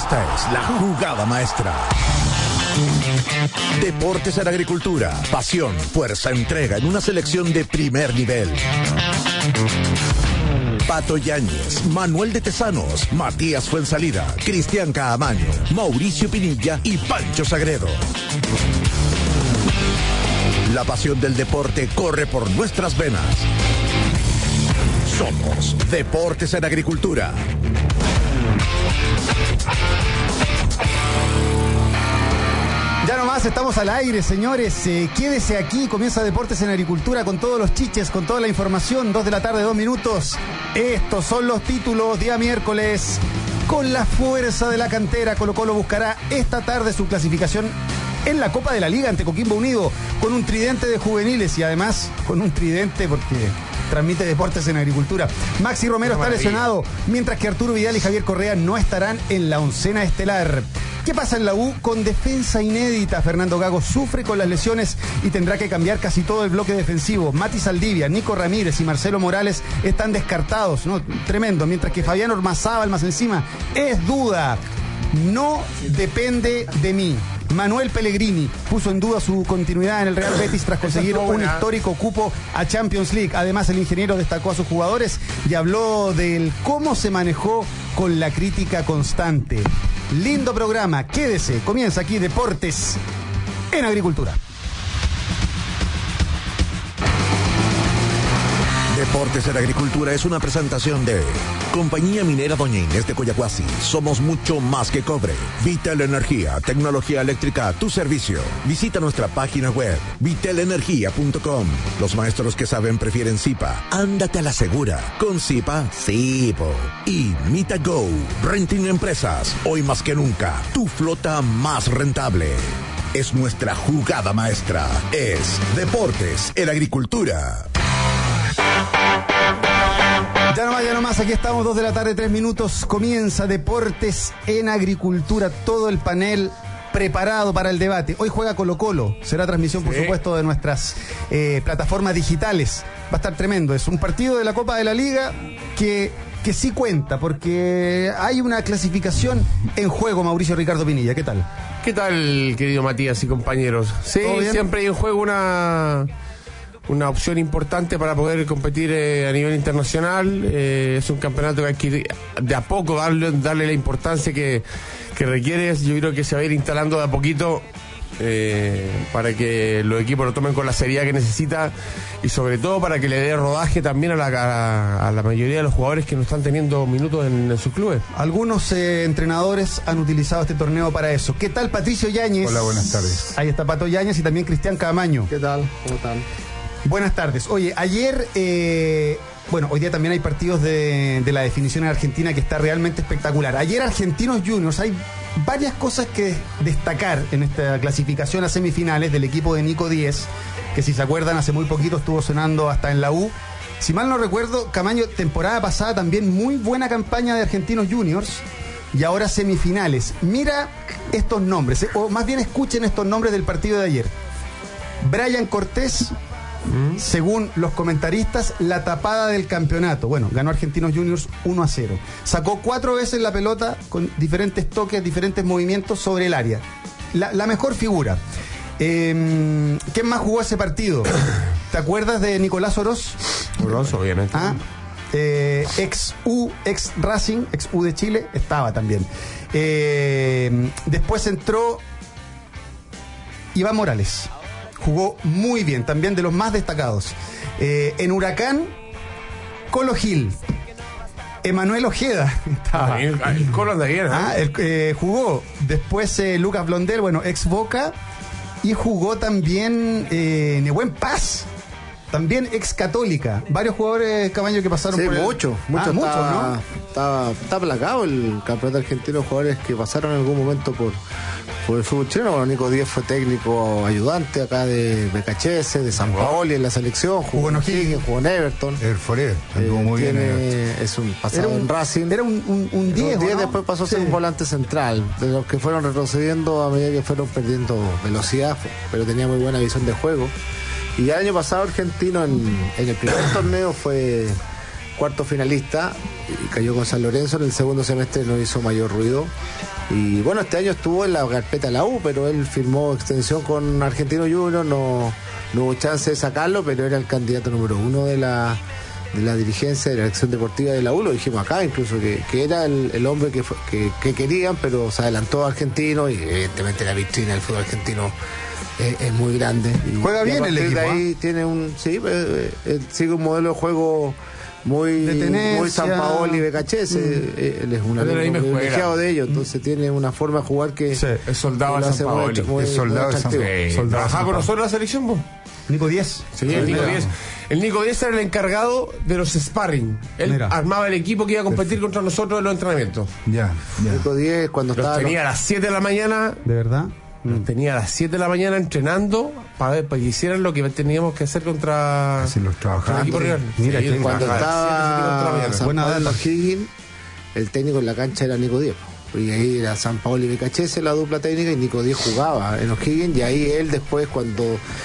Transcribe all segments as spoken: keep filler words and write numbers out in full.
Esta es la jugada maestra. Deportes en Agricultura, pasión, fuerza, entrega en una selección de primer nivel. Pato Yáñez, Manuel de Tesanos, Matías Fuensalida, Cristian Caamaño, Mauricio Pinilla y Pancho Sagredo. La pasión del deporte corre por nuestras venas. Somos Deportes en Agricultura. Ya nomás estamos al aire, señores. Eh, quédese aquí, comienza Deportes en Agricultura con todos los chiches, con toda la información. Dos de la tarde, dos minutos. Estos son los títulos, día miércoles. Con la fuerza de la cantera, Colo Colo buscará esta tarde su clasificación en la Copa de la Liga ante Coquimbo Unido, con un tridente de juveniles y además con un tridente porque transmite Deportes en Agricultura. Maxi Romero está lesionado, mientras que Arturo Vidal y Javier Correa no estarán en la oncena estelar. ¿Qué pasa en la U? Con defensa inédita, Fernando Gago sufre con las lesiones y tendrá que cambiar casi todo el bloque defensivo. Mati Saldivia, Nico Ramírez y Marcelo Morales están descartados, ¿no? Tremendo, mientras que Fabián Ormazábal más encima es duda. No depende de mí. Manuel Pellegrini puso en duda su continuidad en el Real Betis tras conseguir un histórico cupo a Champions League. Además, el ingeniero destacó a sus jugadores y habló del cómo se manejó con la crítica constante. Lindo programa, quédese, comienza aquí Deportes en Agricultura. Deportes en Agricultura es una presentación de Compañía Minera Doña Inés de Coyahuasi. Somos mucho más que cobre. Vitel Energía, tecnología eléctrica a tu servicio. Visita nuestra página web, vitel energía punto com. Los maestros que saben prefieren Zipa. Ándate a la segura. Con Zipa, sí, po. Y MitaGo, Renting Empresas. Hoy más que nunca, tu flota más rentable. Es nuestra jugada maestra. Es Deportes en Agricultura. Ya nomás, ya nomás, aquí estamos, dos de la tarde, tres minutos. Comienza Deportes en Agricultura, todo el panel preparado para el debate. Hoy juega Colo Colo, será transmisión, por sí. supuesto, de nuestras eh, plataformas digitales. Va a estar tremendo, es un partido de la Copa de la Liga que, que sí cuenta, porque hay una clasificación en juego, Mauricio Ricardo Pinilla. ¿Qué tal? ¿Qué tal, querido Matías y compañeros? Sí, siempre hay en juego una... una opción importante para poder competir eh, a nivel internacional. Eh, es un campeonato que hay que ir de a poco darle, darle la importancia que, que requiere. Yo creo que se va a ir instalando de a poquito eh, para que los equipos lo tomen con la seriedad que necesita y sobre todo para que le dé rodaje también a la, a, a la mayoría de los jugadores que no están teniendo minutos en, en sus clubes. Algunos eh, entrenadores han utilizado este torneo para eso. ¿Qué tal, Patricio Yáñez? Hola, buenas tardes. Ahí está Pato Yáñez y también Cristian Caamaño. ¿Qué tal? ¿Cómo están? Buenas tardes. Oye, ayer, eh, bueno, hoy día también hay partidos de, de la definición en Argentina que está realmente espectacular. Ayer Argentinos Juniors, hay varias cosas que destacar en esta clasificación a semifinales del equipo de Nico Díez, que si se acuerdan hace muy poquito estuvo sonando hasta en la U. Si mal no recuerdo, Caamaño, temporada pasada también muy buena campaña de Argentinos Juniors y ahora semifinales. Mira estos nombres, eh, o más bien escuchen estos nombres del partido de ayer. Brian Cortés, según los comentaristas, la tapada del campeonato. Bueno, ganó Argentinos Juniors uno a cero. Sacó cuatro veces la pelota con diferentes toques, diferentes movimientos sobre el área. La, la mejor figura. Eh, ¿Quién más jugó ese partido? ¿Te acuerdas de Nicolás Oroz? Oroz, obviamente. Ah, eh, ex U, ex Racing, ex U de Chile, estaba también. Eh, después entró Iván Morales. Jugó muy bien, también de los más destacados. Eh, en Huracán, Colo Gil. Emanuel Ojeda. Estaba. El, el Colo anda bien, ¿eh? Ah, el, eh, jugó. Después eh, Lucas Blondel, bueno, ex Boca. Y jugó también eh, Nehuen Paz. También ex Católica. Varios jugadores, Caamaño, que pasaron sí, por el... mucho, mucho. Ah, mucho, está, ¿no? Está, está plagado el campeonato argentino, jugadores que pasaron en algún momento por... por el fútbol chileno. Bueno, Nico Díez fue técnico ayudante acá de B K H S, de San Paoli en la selección, jugó en O'Higgins, jugó en Everton. El Forer, anduvo eh, muy tiene, bien. Es un pasado un, en Racing. Era un, un, un diez, ¿no? ¿no? Después pasó a ser sí. un volante central, de los que fueron retrocediendo a medida que fueron perdiendo velocidad, pero tenía muy buena visión de juego. Y el año pasado Argentino en, en el primer torneo fue cuarto finalista y cayó con San Lorenzo. En el segundo semestre no hizo mayor ruido. Y bueno, este año estuvo en la carpeta de la U, pero él firmó extensión con Argentino Juniors, no, no hubo chance de sacarlo, pero era el candidato número uno de la, de la dirigencia de la dirección deportiva de la U. Lo dijimos acá incluso, que, que era el, el hombre que, que, que querían, pero se adelantó a Argentino y evidentemente la vitrina del fútbol argentino es, es muy grande. Y, juega y bien el equipo. De ahí ¿eh? tiene un, sí, eh, eh, sigue un modelo de juego muy, muy San Paoli y Becachese. Mm. Él es un privilegiado de ellos, entonces mm. tiene una forma de jugar que sí, es soldado de San Paoli. Es soldado de San Paoli. ¿Trabajaba con nosotros en la selección, vos? Nico Díez. Sí, el Nico Díez. El Nico Díez era el encargado de los sparring. Él Mira. armaba el equipo que iba a competir contra nosotros en los entrenamientos. Ya, ya. Nico Díez cuando los estaba... tenía a las siete de la mañana. ¿De verdad? Los tenía a las siete de la mañana entrenando para, ver, para que hicieran lo que teníamos que hacer contra Así los trabajadores. Mira, sí, cuando estaba San Pablo Higgins, el técnico en la cancha era Nico Díez. Y ahí era San Paoli y Becachese la dupla técnica, y Nico Díez jugaba en O'Higgins, y ahí él después, cuando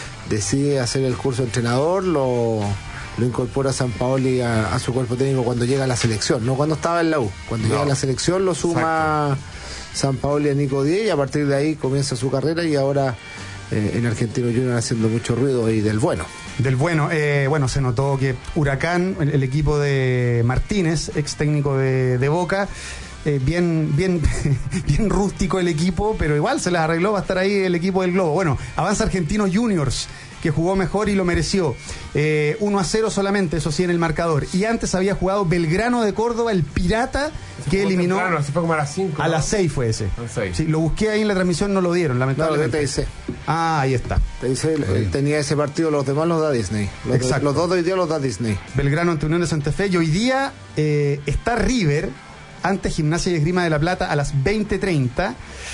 decide hacer el curso de entrenador, lo, lo incorpora a San Paoli a, a su cuerpo técnico cuando llega a la selección, no cuando estaba en la U. Cuando no. llega a la selección lo suma Exacto. San Paoli a Nico Díez, y a partir de ahí comienza su carrera, y ahora eh, en Argentino Juniors haciendo mucho ruido y del bueno. Del bueno, eh, bueno, se notó que Huracán, el, el equipo de Martínez, ex técnico de, de Boca, Eh, bien, bien, bien rústico el equipo, pero igual se las arregló, va a estar ahí el equipo del Globo. Bueno, avanza Argentino Juniors, que jugó mejor y lo mereció. Eh, uno a cero solamente, eso sí, en el marcador. Y antes había jugado Belgrano de Córdoba, el Pirata, se que eliminó. Temprano, así fue como a las cinco. A ¿no? las seis fue ese. Sí, lo busqué ahí en la transmisión, no lo dieron, lamentablemente. No, T I C. Ah, ahí está. T I C sí. tenía ese partido, los demás los da Disney. Los, Exacto. los dos de hoy día los da Disney. Belgrano ante Unión de Santa Fe, y hoy día eh, está River ante Gimnasia y Esgrima de la Plata a las veinte treinta.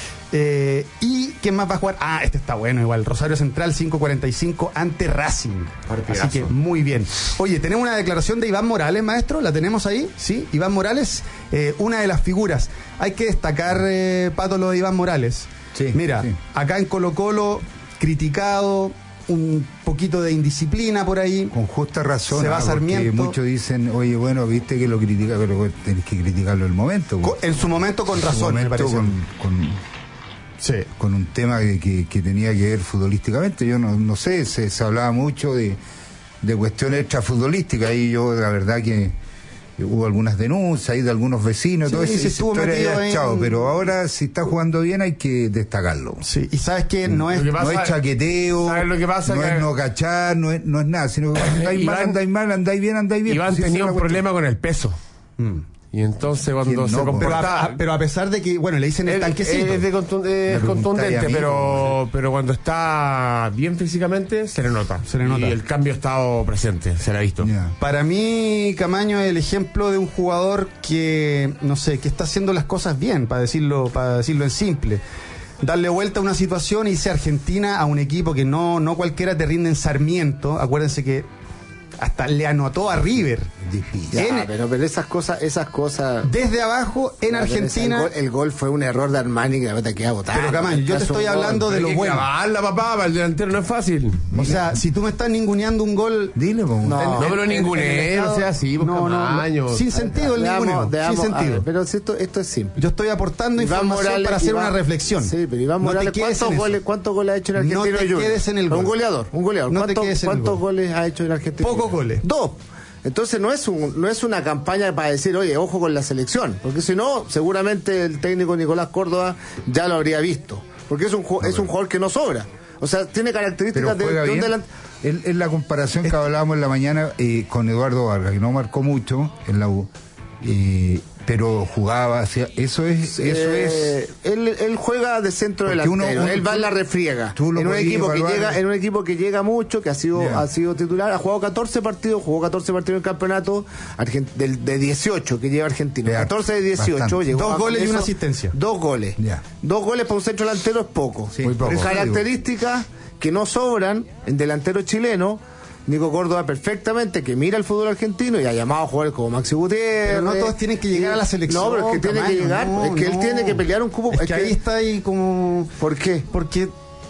Eh, ¿Y quién más va a jugar? Ah, este está bueno igual. Rosario Central cinco cuarenta y cinco ante Racing. Partidazo. Así que muy bien. Oye, tenemos una declaración de Iván Morales, maestro. ¿La tenemos ahí? Sí, Iván Morales, eh, una de las figuras. Hay que destacar, eh, Pato, lo de Iván Morales. Sí, Mira, sí. acá en Colo-Colo, criticado, un poquito de indisciplina por ahí. Con justa razón. Se va ah, Sarmiento. Muchos dicen, oye, bueno, viste que lo critica, pero tenés que criticarlo en el momento. Con, en su momento con en razón, su momento, me parece. Con, con, sí. con un tema que, que, que tenía que ver futbolísticamente. Yo no, no sé, se, se hablaba mucho de, de cuestiones extrafutbolísticas, y yo la verdad que hubo algunas denuncias ahí de algunos vecinos, sí, todo eso, se estuvo metido en... chao, pero ahora si está jugando bien hay que destacarlo. Sí, y sabes que no es, no es chaqueteo, ¿sabes lo que pasa? no que... es no cachar, no es, no es nada, sino que andáis mal, andáis mal, andáis bien, andáis bien. Iván pues, tenía un problema con el peso. Mm. Y entonces cuando no, se comportaba... Pero a, pero a pesar de que, bueno, le dicen el tanquecito. Es, de contund es contundente, pero, pero cuando está bien físicamente, se le nota. Se le nota. Y el cambio ha estado presente, se le ha visto. Yeah. Para mí, Camaño es el ejemplo de un jugador que, no sé, que está haciendo las cosas bien, para decirlo, para decirlo en simple. Darle vuelta a una situación y irse a Argentina a un equipo que no, no cualquiera te rinde en Sarmiento. Acuérdense que hasta le anotó a River. Ya, en, pero, pero esas cosas, esas cosas. Desde abajo, en Argentina. El gol, el gol fue un error de Armani que te queda botado. Pero Camaño, yo te estoy hablando de lo bueno. La papá, para el delantero no es fácil. O sea, si tú me estás ninguneando un gol. Dile, po, no, no, no me lo ningunee, no sea así, no, no, sin sentido el ninguneo. Sin sentido. Ver, pero esto, esto es simple. Yo estoy aportando Iván información Morales, para hacer Iván, una reflexión. Sí, pero Iván Morales, no ¿cuántos goles, ¿cuántos goles ha hecho en Argentina? No te Junior? quedes en el gol. Un goleador, un goleador. No ¿Cuántos, te quedes en ¿cuántos el gol. goles ha hecho en Argentina? Pocos goles. Dos. Entonces no es un no es una campaña para decir, oye, ojo con la selección, porque si no, seguramente el técnico Nicolás Córdoba ya lo habría visto, porque es un no, es un jugador que no sobra. O sea, tiene características de, de un delantero. Es, es la comparación que hablábamos en la mañana eh, con Eduardo Vargas, que no marcó mucho en la U. Eh, pero jugaba hacia eso es eh, eso es él, él juega de centro delantero, uno, uno, él va en la refriega en un equipo que llega en un equipo que llega mucho, que ha sido yeah. ha sido titular, ha jugado catorce partidos, jugó catorce partidos en el campeonato de, de dieciocho que lleva Argentina, yeah. catorce de dieciocho, llegó dos goles eso, y una asistencia, dos goles, yeah. dos goles para un centro delantero es poco, sí, muy poco. Características que no sobran en delantero chileno. Nico Córdoba perfectamente, que mira el fútbol argentino y ha llamado a jugadores como Maxi Gutiérrez. Pero no todos tienen que llegar a la selección. No, pero es que tiene Camaño, que llegar, no, es que no. él tiene que pelear un cupo. Es, es que, que ahí está ahí como... ¿Por qué? Porque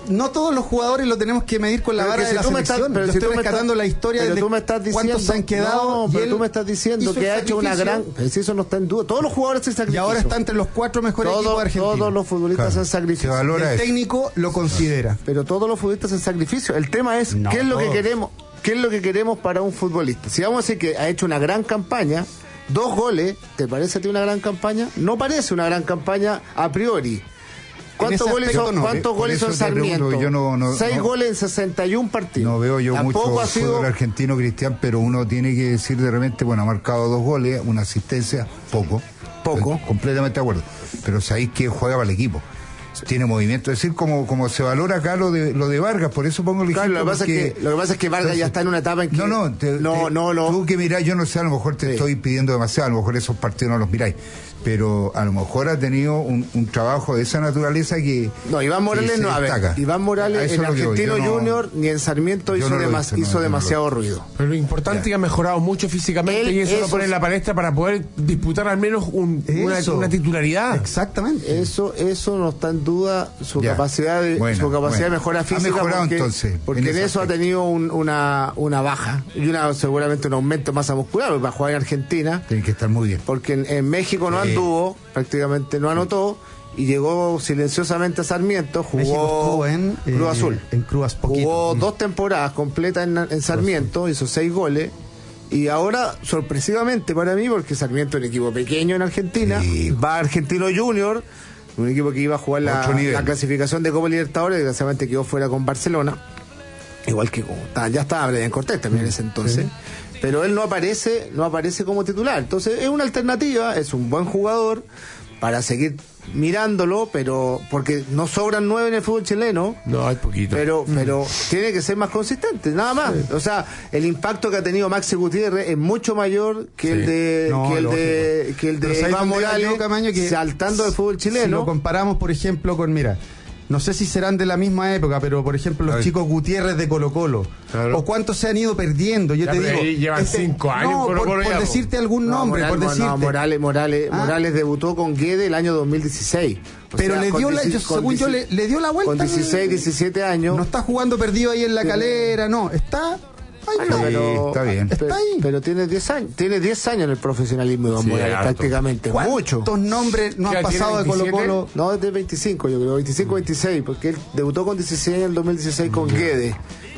no todos los jugadores lo tenemos que medir con la vara de la selección. Pero yo si estoy rescatando estás, la historia de tú me estás diciendo, cuántos se han quedado. No, pero tú me estás diciendo que ha hecho una gran... Pero si eso no está en duda. Todos los jugadores se sacrifican. Y ahora está entre los cuatro mejores todo, equipos de Argentina. Todos los futbolistas claro. se sacrifican. El eso. técnico lo considera. Pero todos los futbolistas en sacrificio. El tema es, no, ¿qué es lo todos. que queremos? ¿Qué es lo que queremos para un futbolista? Si vamos a decir que ha hecho una gran campaña, dos goles, ¿te parece a ti una gran campaña? No parece una gran campaña a priori. ¿Cuántos goles son, no, ¿cuántos goles son Sarmiento? Pregunto, yo no, no, Seis no, goles en sesenta y un partidos. No veo yo Tampoco mucho ha sido... fútbol argentino, Cristian, pero uno tiene que decir de repente, bueno, ha marcado dos goles, una asistencia, poco. Poco. Estoy completamente de acuerdo. Pero sabéis que juega para el equipo. Tiene movimiento, es decir, como, como se valora acá lo de lo de Vargas, por eso pongo el ejemplo. Claro, lo, que pasa es que, lo que pasa es que Vargas entonces, ya está en una etapa en que... No, no, te, no, te, no, no. Tú que mirás, yo no sé, a lo mejor te sí. estoy pidiendo demasiado, a lo mejor esos partidos no los miráis, pero a lo mejor ha tenido un, un trabajo de esa naturaleza que... No, Iván Morales no, a ver, Iván Morales en Argentino no, Junior ni en Sarmiento hizo, no demas, visto, hizo no, demasiado no ruido. Pero lo importante es que ha mejorado mucho físicamente Él, y eso, eso lo pone en la palestra para poder disputar al menos un, una, una titularidad. Exactamente. Eso, eso no está en duda su ya. capacidad de bueno, su capacidad bueno. de mejora física. Ha mejorado porque, entonces. Porque en, en eso aspecto. ha tenido un, una, una baja y una seguramente un aumento de masa muscular, porque para jugar en Argentina. Tiene que estar muy bien. Porque en, en México no sí. anduvo, prácticamente no anotó. Y llegó silenciosamente a Sarmiento, jugó en Cruz eh, Azul. En Cruz poquito. Jugó mm. dos temporadas completas en, en Sarmiento, hizo seis goles. Y ahora, sorpresivamente para mí, porque Sarmiento es un equipo pequeño en Argentina, sí. va a Argentino Junior, un equipo que iba a jugar la, la clasificación de Copa Libertadores, desgraciadamente quedó fuera con Barcelona. Igual que como, ya estaba Brian Cortés también en ese entonces. Sí. Pero él no aparece, no aparece como titular. Entonces es una alternativa, es un buen jugador para seguir mirándolo, pero porque no sobran nueve en el fútbol chileno. No, hay poquito. Pero, mm. pero tiene que ser más consistente, nada más. Sí. O sea, el impacto que ha tenido Maxi Gutiérrez es mucho mayor que sí. el de no, que el de que el de Iván Morales, Camaño, que saltando del fútbol chileno. Si lo comparamos, por ejemplo, con mira. No sé si serán de la misma época, pero por ejemplo los Ay. chicos Gutiérrez de Colo Colo. Claro. O cuántos se han ido perdiendo. Yo ya, te digo. Llevan este, cinco años. No, Colo por, Colo por decirte algún no, nombre, Moral, por decirte. No, Morales, Morales, ¿Ah? Morales debutó con Guede el año dos mil dieciséis. O pero sea, le dio la, yo, según yo, le, le dio la vuelta. Con dieciséis, diecisiete años. No está jugando perdido ahí en la calera, no. Está... Ay, no, pero, está bien. Pero, está ahí. pero tiene diez años, tiene diez años en el profesionalismo Iván sí, Morales, prácticamente. Mucho. ¿Cuántos nombres no han pasado de Colo Colo? No, es de veinticinco, yo creo, veinticinco, veintiséis, porque él debutó con dieciséis en el dos mil dieciséis con Guede.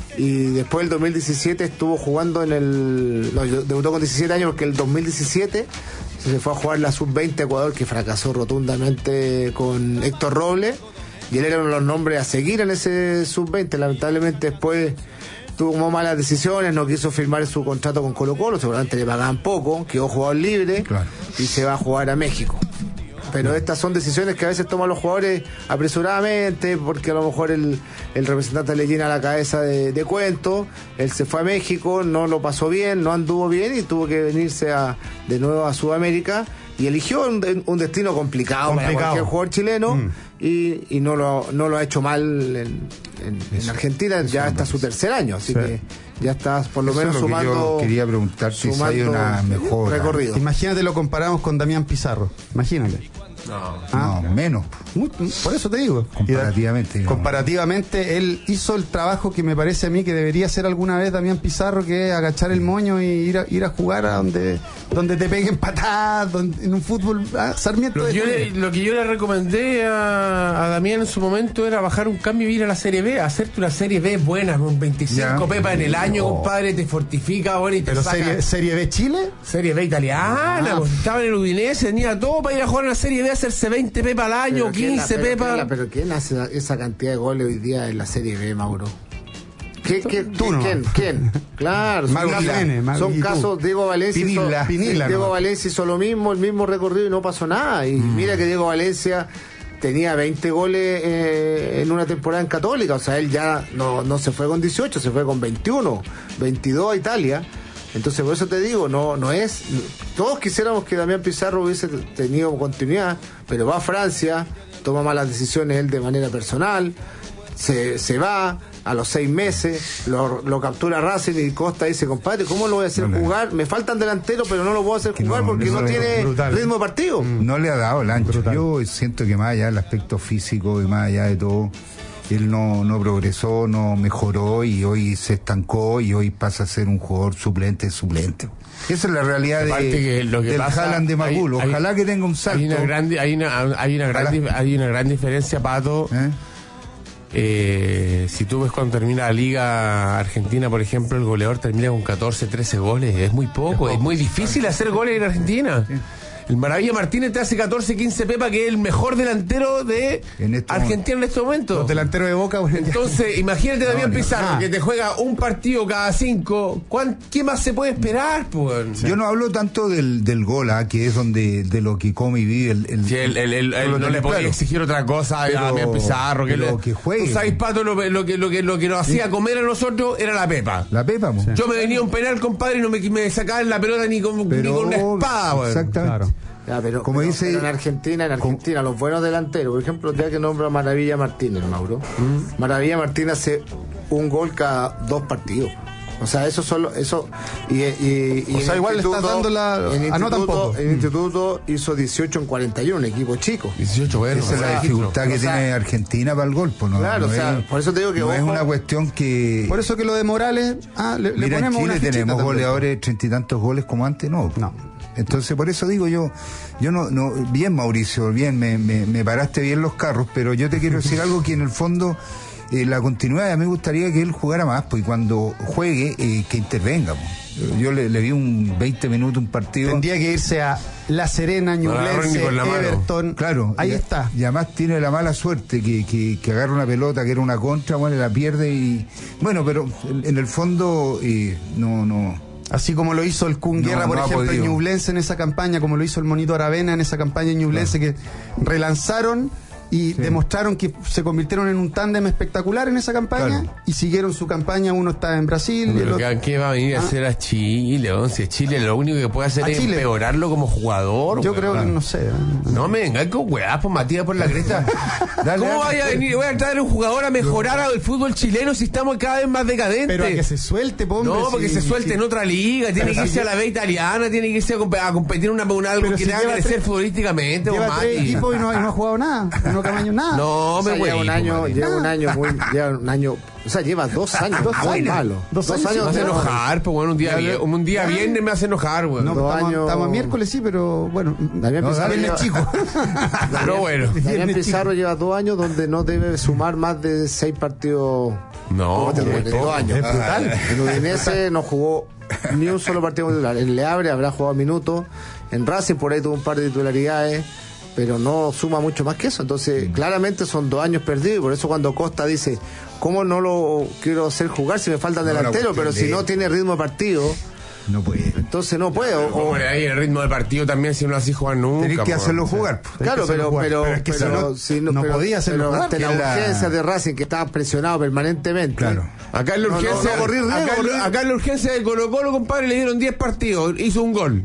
Y después el dos mil diecisiete estuvo jugando en el... No, debutó con diecisiete años porque el dos mil diecisiete se fue a jugar la sub veinte Ecuador, que fracasó rotundamente con Héctor Robles. Y él era uno de los nombres a seguir en ese sub veinte. Lamentablemente después... tuvo malas decisiones, no quiso firmar su contrato con Colo Colo, seguramente le pagaban poco, quedó jugador libre claro. y se va a jugar a México. Pero estas son decisiones que a veces toman los jugadores apresuradamente, porque a lo mejor el, el representante le llena la cabeza de, de cuentos. Él se fue a México, no lo pasó bien, no anduvo bien y tuvo que venirse a, de nuevo a Sudamérica. Y eligió un, un destino complicado, complicado para cualquier jugador chileno mm. y, y no lo no lo ha hecho mal en, en, en Argentina, eso ya está su tercer año, así sí. que ya está por lo eso menos sumando. Yo quería preguntarte si hay una mejor recorrido. Imagínate, lo comparamos con Damián Pizarro, imagínate. No, ¿Ah? no menos. Muy, por eso te digo. Comparativamente. Digamos. Comparativamente, él hizo el trabajo que me parece a mí que debería hacer alguna vez Damián Pizarro, que es agachar el moño y ir a, ir a jugar a donde, donde te peguen patadas, donde, en un fútbol ah, Sarmiento. Lo que, yo le, lo que yo le recomendé a, a Damián en su momento era bajar un cambio y ir a la Serie B, hacerte una Serie B buena, con veinticinco ya. pepas en el año, oh. compadre, te fortifica ahora y te ¿Pero saca. Serie, ¿Serie B Chile? Serie B italiana, ah. pues, estaba en el Udinese, tenía todo para ir a jugar en la Serie B, hacerse veinte pepas al año, pero quince la, pepas. Pero, pero ¿quién hace esa cantidad de goles hoy día en la Serie B, Mauro? ¿Qué, qué, ¿Tú no? ¿Quién? ¿Quién? Claro, son, casos, Viene, son casos. Diego Valencia, Pinila, hizo, Pinila, Diego no. Valencia hizo lo mismo, el mismo recorrido y no pasó nada. Y mm. mira que Diego Valencia tenía veinte goles eh, en una temporada en Católica, o sea, él ya no, no se fue con dieciocho, se fue con veintiuno, veintidós a Italia. Entonces, por eso te digo, no no es... Todos quisiéramos que Damián Pizarro hubiese tenido continuidad, pero va a Francia, toma malas decisiones él de manera personal, se, se va, a los seis meses, lo, lo captura Racing y Costa dice, compadre, ¿cómo lo voy a hacer no jugar? Me faltan delanteros, pero no lo puedo hacer jugar no, porque no tiene brutal. ritmo de partido. No le ha dado el ancho. Brutal. Yo siento que más allá del aspecto físico y más allá de todo... él no, no progresó, no mejoró y hoy se estancó y hoy pasa a ser un jugador suplente suplente. Esa es la realidad de, que lo que del pasa, Haaland de Macul. hay, Ojalá hay, que tenga un salto. Hay una gran, hay una, hay una gran, hay una gran diferencia, Pato. ¿Eh? Eh, si tú ves cuando termina la Liga Argentina, por ejemplo, el goleador termina con catorce, trece goles. Es muy poco, es, poco. es muy difícil hacer goles en Argentina. Sí. El Maravilla Martínez te hace catorce, quince Pepa, que es el mejor delantero de en este Argentina momento. en este momento. Los delanteros de Boca. Bueno, entonces, imagínate también no, Pizarro, no. que te juega un partido cada cinco. ¿Qué más se puede esperar? Pues? Sí. Yo no hablo tanto del, del gol, ¿eh? que es donde de lo que come y vive el... el, sí, el, el, el, el no le podía exigir otra cosa a Damián Pizarro. Que, lo le, que juegue. ¿Tú sabes, Pato, lo, lo, que, lo, que, lo que nos sí. hacía comer a nosotros era la Pepa? La Pepa, sí. Yo me venía un penal, compadre, y no me, me sacaban la pelota ni con, ni con una espada. Bueno. Exactamente. Claro. Ya, pero, como pero, dice, pero en Argentina, en Argentina, los buenos delanteros, por ejemplo, ya que nombra Maravilla Martínez, Mauro, ¿Mm? Maravilla Martínez hace un gol cada dos partidos. O sea, eso solo, eso y, y, y o sea, igual le estás dando la en ah, no tampoco. El instituto hizo dieciocho en cuarenta y uno, un equipo chico. dieciocho, bueno, esa es la dificultad que o sea, tiene Argentina para el gol, pues no. Claro, no o sea, es, por eso te digo que no ojo, es una cuestión que por eso que lo de Morales, ah, le, mira, le ponemos en Chile una tenemos también. goleadores treinta y tantos goles como antes, no. No. Entonces, por eso digo yo, yo no, no, bien Mauricio, bien, me, me, me paraste bien los carros, pero yo te quiero decir algo que en el fondo, eh, la continuidad, a mí me gustaría que él jugara más, pues, y cuando juegue, eh, que intervenga, pues. Yo le, le vi un veinte minutos un partido. Tendría que irse a La Serena, Ñublense, Everton. Claro. Ahí y, está. Y además tiene la mala suerte que, que, que agarra una pelota que era una contra, bueno, la pierde y... Bueno, pero en, en el fondo, eh, no, no... Así como lo hizo el Kun Guerra, no, por no ejemplo, en Ñublense en esa campaña, como lo hizo el Monito Aravena en esa campaña en Ñublense, no. que relanzaron y sí. demostraron que se convirtieron en un tándem espectacular en esa campaña, claro. y siguieron su campaña. Uno está en Brasil. Pero y el otro... ¿qué va a venir a hacer a Chile? Si Chile lo único que puede hacer a es Chile. empeorarlo como jugador. Yo weón. creo que no sé. ¿eh? No me venga con weá, pues Matías por la cresta. Dale, ¿Cómo vaya a venir? Voy a traer un jugador a mejorar al fútbol chileno si estamos cada vez más decadentes. Pero a que se suelte, pombre. No, porque si, se suelte si... en otra liga. Tiene que irse a la B italiana, tiene que irse a, comp- a competir en una, una, algo pero que si le haga crecer tres, futbolísticamente. Lleva o tres equipos y no, y no ha jugado nada. No Camaño nada. No. No, o sea, me lleva güey, un año, madre. lleva un año muy, lleva un año, o sea, lleva dos años, dos años, malo. Dos, dos años, años me hace enojar, pues bueno, un día, ya, un día viernes me hace enojar, güey. No, dos estamos, años... estamos a miércoles sí, pero bueno, Damián no, Pizarro lleva... chico. Pero bueno. Damián Pizarro lleva dos años donde no debe sumar más de seis partidos. No, en dos años. Es brutal. En Udinese no jugó ni un solo partido titular. En Le Havre habrá jugado minutos. En Racing por ahí tuvo un par de titularidades, pero no suma mucho más que eso. Entonces, claramente son dos años perdidos, y por eso cuando Costa dice, ¿cómo no lo quiero hacer jugar si me faltan no, delanteros? Pero si no tiene ritmo de partido, no puede. Entonces no puede. O, o ahí el ritmo de partido también, si no lo así jugar nunca. Tenés que hacerlo jugar. Claro, pero, jugar. pero, pero es que pero, no, si no, no pero, podía hacerlo pero jugar. ante la urgencia la... de Racing, que estaba presionado permanentemente. Claro. Acá en la urgencia, no, no, no, acá, riesgo, acá, acá en la urgencia de Colo Colo, compadre, le dieron diez partidos, hizo un gol.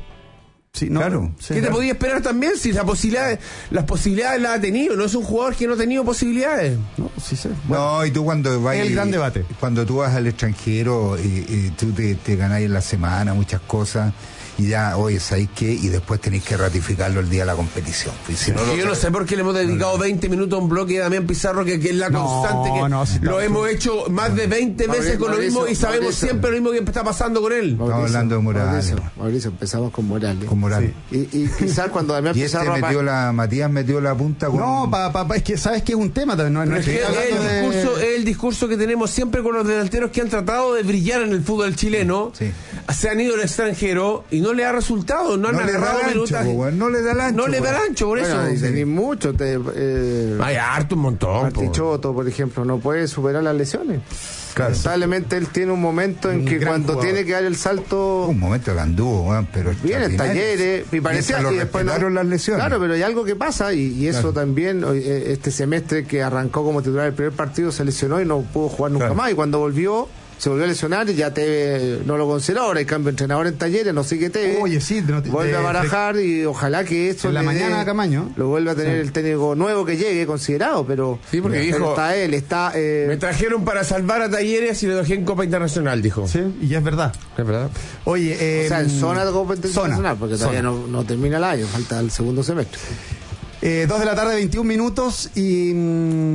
Sí, no, claro. ¿Qué sí, te podía esperar también si la posibilidad, las posibilidades las ha tenido? No es un jugador que no ha tenido posibilidades. No, sí, sí. Bueno, no, y tú cuando vas. El gran debate. Cuando tú vas al extranjero, eh, eh, tú te, te ganás en la semana muchas cosas. Y ya, oye, ¿sabéis qué? Y después tenéis que ratificarlo el día de la competición. Pues, si no, yo no, no sé por qué le hemos dedicado veinte minutos a un bloque de Damián Pizarro, que, que es la no, constante, que no, si lo hemos hecho más de veinte veces con lo mismo y sabemos Mauricio, siempre lo mismo que está pasando con él. Mauricio, estamos hablando de Morales. Mauricio, Mauricio, empezamos con Morales. Con Morales. Sí. Y, y quizás cuando Damián y este Pizarro... metió pa... la, Matías metió la punta con... No, papá, pa, es que sabes que es un tema también. No, no es que el, de... discurso, el discurso que tenemos siempre con los delanteros que han tratado de brillar en el fútbol chileno, sí. se han ido al extranjero y no le ha resultado. No, no, le da ancho, pues, no le da el ancho. No le da el ancho, por bueno, eso. Tenéis mucho. Te, eh, Hay harto un montón. Artichoto, por ejemplo, no puede superar las lesiones. Claro. Lamentablemente él tiene un momento en un que cuando jugador. tiene que dar el salto. Un momento que anduvo, bueno, pero. Viene en Talleres. Y parecía que después no, las lesiones. Claro, pero hay algo que pasa y, y eso claro. también. Este semestre que arrancó como titular el primer partido se lesionó y no pudo jugar nunca claro. más. Y cuando volvió. Se volvió a lesionar y ya Tevez no lo considera. Ahora hay cambio de entrenador en Talleres, no sigue Tevez. Oye, sí, no te, vuelve de, a barajar de, y ojalá que esto en la le mañana dé, a Camaño lo vuelva a tener sí. el técnico nuevo que llegue, considerado, pero, sí, porque pero dijo, está él, está eh, me trajeron para salvar a Talleres y lo dejé en Copa Internacional, dijo. Sí, y es verdad. Es verdad. Oye, eh, o sea, en zona de Copa Internacional, zona, porque zona. todavía no, no termina el año, falta el segundo semestre. Eh, dos de la tarde, veintiún minutos y... Mmm,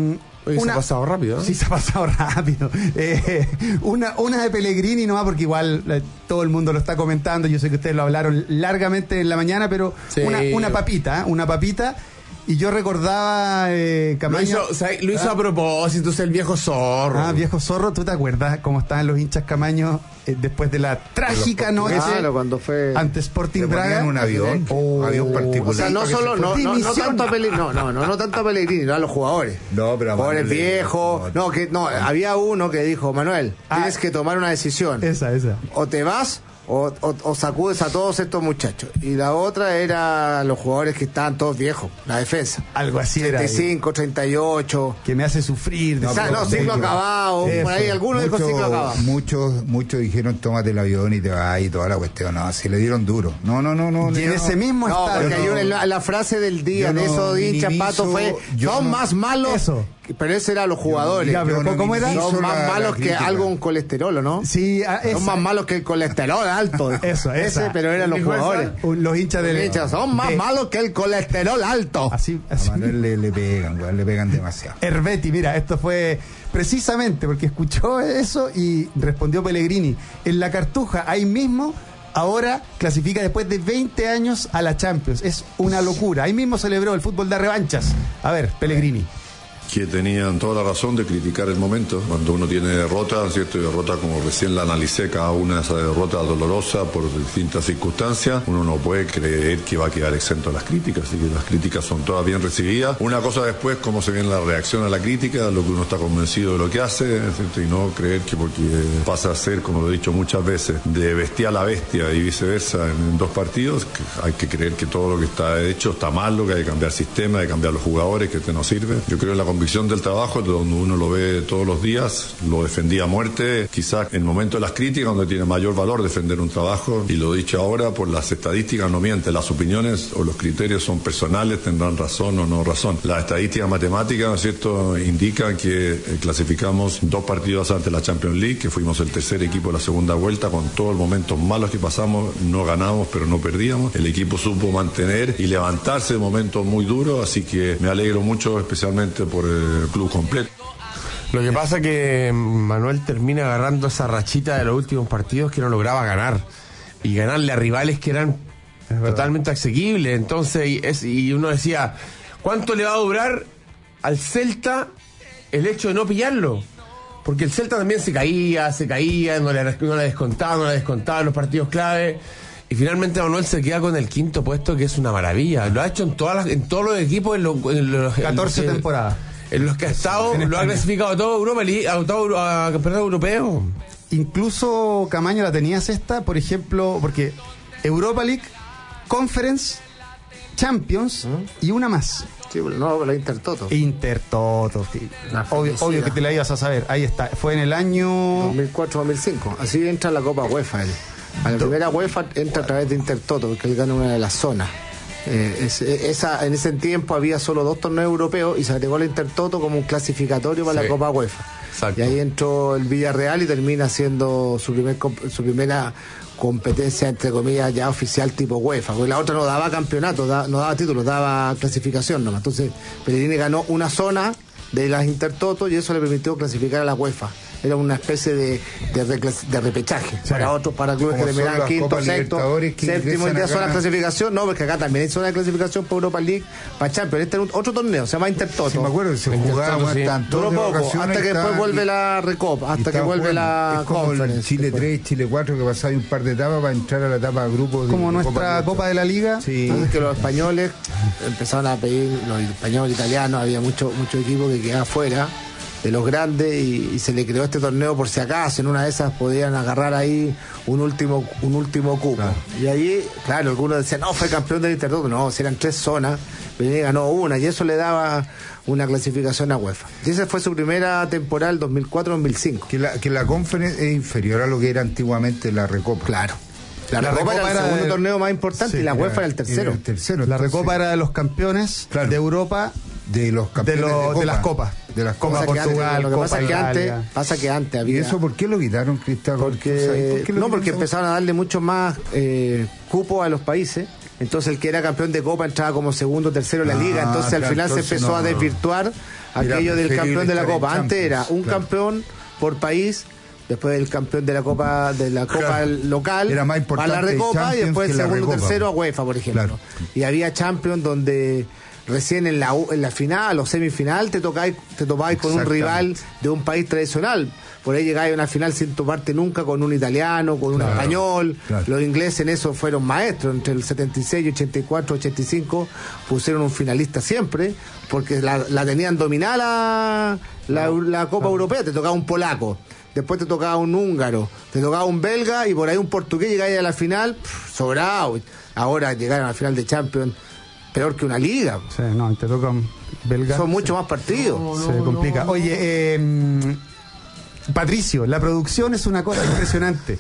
Oye, una, se ha pasado rápido, ¿eh? Sí, se ha pasado rápido. Eh, una, una de Pellegrini nomás, porque igual eh, todo el mundo lo está comentando. Yo sé que ustedes lo hablaron largamente en la mañana, pero sí. una, una papita, ¿eh? una papita. Y yo recordaba eh, Camaño. Lo hizo, o sea, lo hizo ¿Ah? a propósito, es el viejo zorro. Ah, viejo zorro, ¿tú te acuerdas cómo estaban los hinchas Camaño eh, después de la trágica noche? Claro, cuando fue ante Sporting Braga. un avión, oh, avión particular. O sea, no solo, no, no, no tanto a Pellegrini, no, no, no, no tanto a Pellegrini, no a los jugadores. No, pero a jugadores viejos. No, que no, había uno que dijo, Manuel, ah, tienes que tomar una decisión. Esa, esa. O te vas O, o, o sacudes a todos estos muchachos. Y la otra era los jugadores que estaban todos viejos, la defensa. Algo así era. treinta y cinco, treinta y ocho. Que me hace sufrir. No, o sea, no ciclo acabado. Eso. Por ahí algunos dijo ciclo acabado. Muchos, muchos dijeron tómate el avión y te vas y toda la cuestión. No, si le dieron duro. No, no, no, no. Y en no, ese mismo no, estadio. porque no, hay una, la frase del día de no, esos hinchas pato fue: son no, más malos. Eso. Pero ese era los jugadores. Ya, pero no ¿cómo era? Son más la, malos la que algo un colesterol, ¿no? Sí, a, son más malos que el colesterol alto. Eso, ese, esa. pero eran los jugadores. Un, los hinchas del. Hinchas, son más de... malos que el colesterol alto. Así, así. A Manuel le, le pegan, güey, le pegan demasiado. Herbetti, mira, esto fue precisamente porque escuchó eso y respondió Pellegrini. En la Cartuja, ahí mismo. Ahora clasifica después de veinte años a la Champions. Es una locura. Ahí mismo celebró el fútbol de revanchas. A ver, Pellegrini. Que tenían toda la razón de criticar el momento. Cuando uno tiene derrota, ¿cierto? Y derrota como recién la analicé, cada una de esas derrotas dolorosa por distintas circunstancias, uno no puede creer que va a quedar exento de las críticas, así que las críticas son todas bien recibidas. Una cosa después, cómo se viene la reacción a la crítica, lo que uno está convencido de lo que hace, ¿cierto? Y no creer que porque pasa a ser, como lo he dicho muchas veces, de bestial a bestia y viceversa en, en dos partidos, que hay que creer que todo lo que está hecho está malo, que hay que cambiar sistema, hay que cambiar los jugadores, que este no sirve. Yo creo en la convicción del trabajo, donde uno lo ve todos los días, lo defendía a muerte, quizás en el momento de las críticas, donde tiene mayor valor defender un trabajo, y lo dicho ahora, por las estadísticas no mienten, las opiniones o los criterios son personales, tendrán razón o no razón. Las estadísticas matemáticas, ¿no es cierto?, indican que eh, clasificamos dos partidos antes de la Champions League, que fuimos el tercer equipo de la segunda vuelta, con todos los momentos malos que pasamos, no ganamos, pero no perdíamos. El equipo supo mantener y levantarse de momentos muy duros, así que me alegro mucho, especialmente por el club completo. Lo que pasa es que Manuel termina agarrando esa rachita de los últimos partidos que no lograba ganar y ganarle a rivales que eran totalmente asequibles. Entonces, y, es, y uno decía, ¿cuánto le va a durar al Celta el hecho de no pillarlo? Porque el Celta también se caía, se caía, no le, no le descontaba, no le descontaba en los partidos clave. Y finalmente Manuel se queda con el quinto puesto, que es una maravilla. Lo ha hecho en todas las, en todos los equipos, en los, en los catorce en, temporadas. En los que ha estado, lo ha clasificado a todo Europa, a todo a campeonato europeo. Incluso Camaño la tenías esta, por ejemplo, porque Europa League, Conference, Champions ¿Mm? y una más. Sí, no, la Intertoto. Intertoto, sí. Obvio, obvio que te la ibas a saber. Ahí está. Fue en el año dos mil cuatro dos mil cinco. Así entra la Copa UEFA él. A la primera UEFA entra a través de Intertoto, porque él gana una de las zonas. Eh, es, esa, en ese tiempo había solo dos torneos europeos y se agregó la Intertoto como un clasificatorio para sí. la Copa UEFA. Exacto. Y ahí entró el Villarreal y termina siendo su, primer, su primera competencia, entre comillas, ya oficial tipo UEFA, porque la otra no daba campeonato, da, no daba títulos, daba clasificación nomás. Entonces Pellegrini ganó una zona de las Intertoto y eso le permitió clasificar a la UEFA. Era una especie de, de, de repechaje sí. para otros, para clubes que terminaban quinto, sexto, séptimo, y ya zona de clasificación. No, porque acá también hay zona de clasificación para Europa League, para Champions. Este es otro torneo, se llama Intertoto. Sí, me acuerdo que se jugaba sí. tanto poco, hasta que después vuelve y, la Recopa, hasta que vuelve jugando. la es como Conference. El Chile tres, Chile cuatro, que pasaba un par de etapas para entrar a la etapa de grupos. Como de, nuestra Copa, Copa de la Liga. Sí. Entonces que los españoles empezaron a pedir, los españoles, italianos, había mucho, mucho equipo que quedaba fuera de los grandes y, y se le creó este torneo por si acaso, en una de esas podían agarrar ahí un último un último cupo. Claro. Y ahí, claro, algunos decían, no, fue campeón del Intertoto. No, si eran tres zonas, Pellegrini ganó una y eso le daba una clasificación a UEFA. Y esa fue su primera temporada, dos mil cuatro dos mil cinco. Que la, que la Conference es inferior a lo que era antiguamente la Recopa. Claro. La, la Recopa, Recopa era el segundo de... torneo más importante sí, y la UEFA era el tercero. Era el tercero la Recopa era de los campeones claro. de Europa. De los campeones de, lo, de, Copa. de las copas. De las copas. Copa Portugal, lo que Copa pasa que antes, pasa que antes había. ¿Y eso por qué lo quitaron, Cristal? Porque, ¿Por qué no, porque empezaron a darle mucho más eh, cupo a los países. Entonces el que era campeón de Copa entraba como segundo o tercero en la ah, liga. Entonces al final se empezó no, a desvirtuar aquello del campeón de la Copa. Antes era un claro. campeón por país, después el campeón de la Copa de la Copa claro. local, era más importante a la Recopa y después el segundo tercero a UEFA, por ejemplo. Claro. Y había Champions donde recién en la en la final o semifinal te tocáis te topáis con un rival de un país tradicional. Por ahí llegáis a una final sin toparte nunca con un italiano, con un claro, español. Claro. Los ingleses en eso fueron maestros. Entre el setenta y seis, ochenta y cuatro, ochenta y cinco pusieron un finalista siempre, porque la, la tenían dominada la, la, la Copa claro. Europea. Te tocaba un polaco, después te tocaba un húngaro, te tocaba un belga y por ahí un portugués. Llegáis a la final, pff, sobrado. Ahora llegaron a la final de Champions, peor que una liga. Sí, no, te toca un belga. Son mucho más partidos. No, no, Se complica. No. Oye, eh... Patricio, la producción es una cosa impresionante.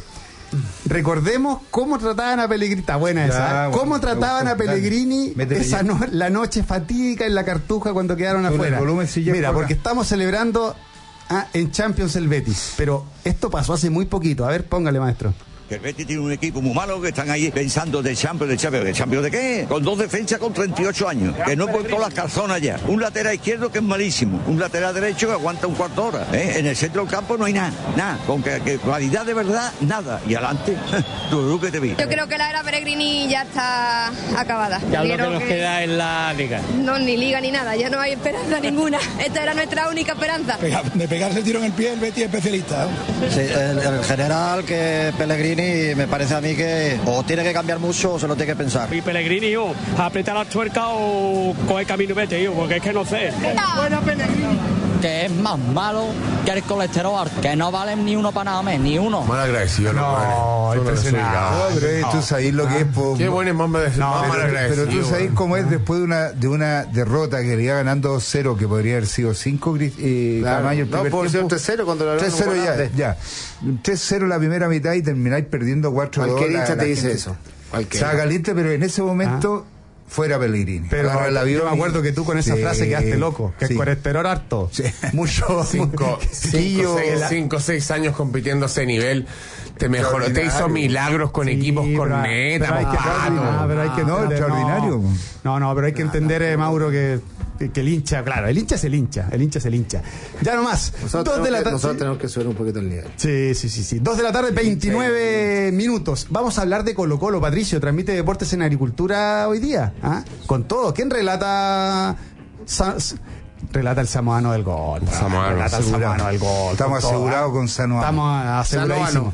Recordemos cómo trataban a Pellegrini. Está buena esa. Ya, ¿Cómo bueno, trataban a Pellegrini esa no, la noche fatídica en la Cartuja cuando quedaron Con afuera? Mira, porque estamos celebrando ah, en Champions el Betis. Pero esto pasó hace muy poquito. A ver, póngale, maestro. Que el Betis tiene un equipo muy malo que están ahí pensando de Champions, de Champions, ¿de Champions de qué? Con dos defensas con treinta y ocho años, que no pueden con las calzonas ya. Un lateral izquierdo que es malísimo, un lateral derecho que aguanta un cuarto de hora. ¿eh? En el centro del campo no hay nada, nada. Con que, que cualidad de verdad, nada. Y adelante, tú que te vi. Yo creo que la era Pellegrini ya está acabada. Ya lo que nos que... queda en la liga. No, ni liga ni nada, ya no hay esperanza ninguna. Esta era nuestra única esperanza. De pegarse el tiro en el pie, el Betis es especialista. Sí, el, el general que Pellegrini me parece a mí que o tiene que cambiar mucho o se lo tiene que pensar. Y Pellegrini, yo, apretar las tuercas o coger camino y vete, yo, porque es que no sé. Buena Pellegrini. Que es más malo que el colesterol, que no valen ni uno para nada más, ni uno. Mal agradecido, no, no, no, pero tú sabes lo que es. Po, Qué bueno es más, más no, mal agradecido. Pero tú sabes cómo es después de una de una derrota que le iba ganando dos cero, que podría haber sido cinco, eh, claro, Camaño el primer no, por ser tres cero cuando lo tres cero ya, ya. tres cero la primera mitad y termináis perdiendo cuatro dos. Cualquier hincha te dice eso. Estaba caliente, pero en ese momento... Ah. Fuera Pellegrini. Pero la yo me acuerdo que tú con esa sí, frase quedaste loco, que sí. es colesterol harto. Sí. Mucho. Cinco, cinco, seis, cinco, seis años compitiendo a ese nivel. Te mejoró, te hizo milagros con sí, equipos con neta. Pero hay que, ah, pero hay que no, entender, extraordinario. No, no, pero hay que entender, eh, Mauro, que que el hincha, claro, el hincha es el hincha, el hincha es el hincha. Ya nomás. Nosotros, dos de la que, nosotros tenemos que subir un poquito el nivel. Sí, sí, sí, sí. Dos de la tarde, veintinueve minutos. Vamos a hablar de Colo Colo, Patricio. Transmite Deportes en Agricultura hoy día. ¿Ah? Con todo. ¿Quién relata? Sa relata el samoano del gol. Samoano, relata el samoano del gol. Estamos asegurados con Sanoano. Estamos aseguradísimos.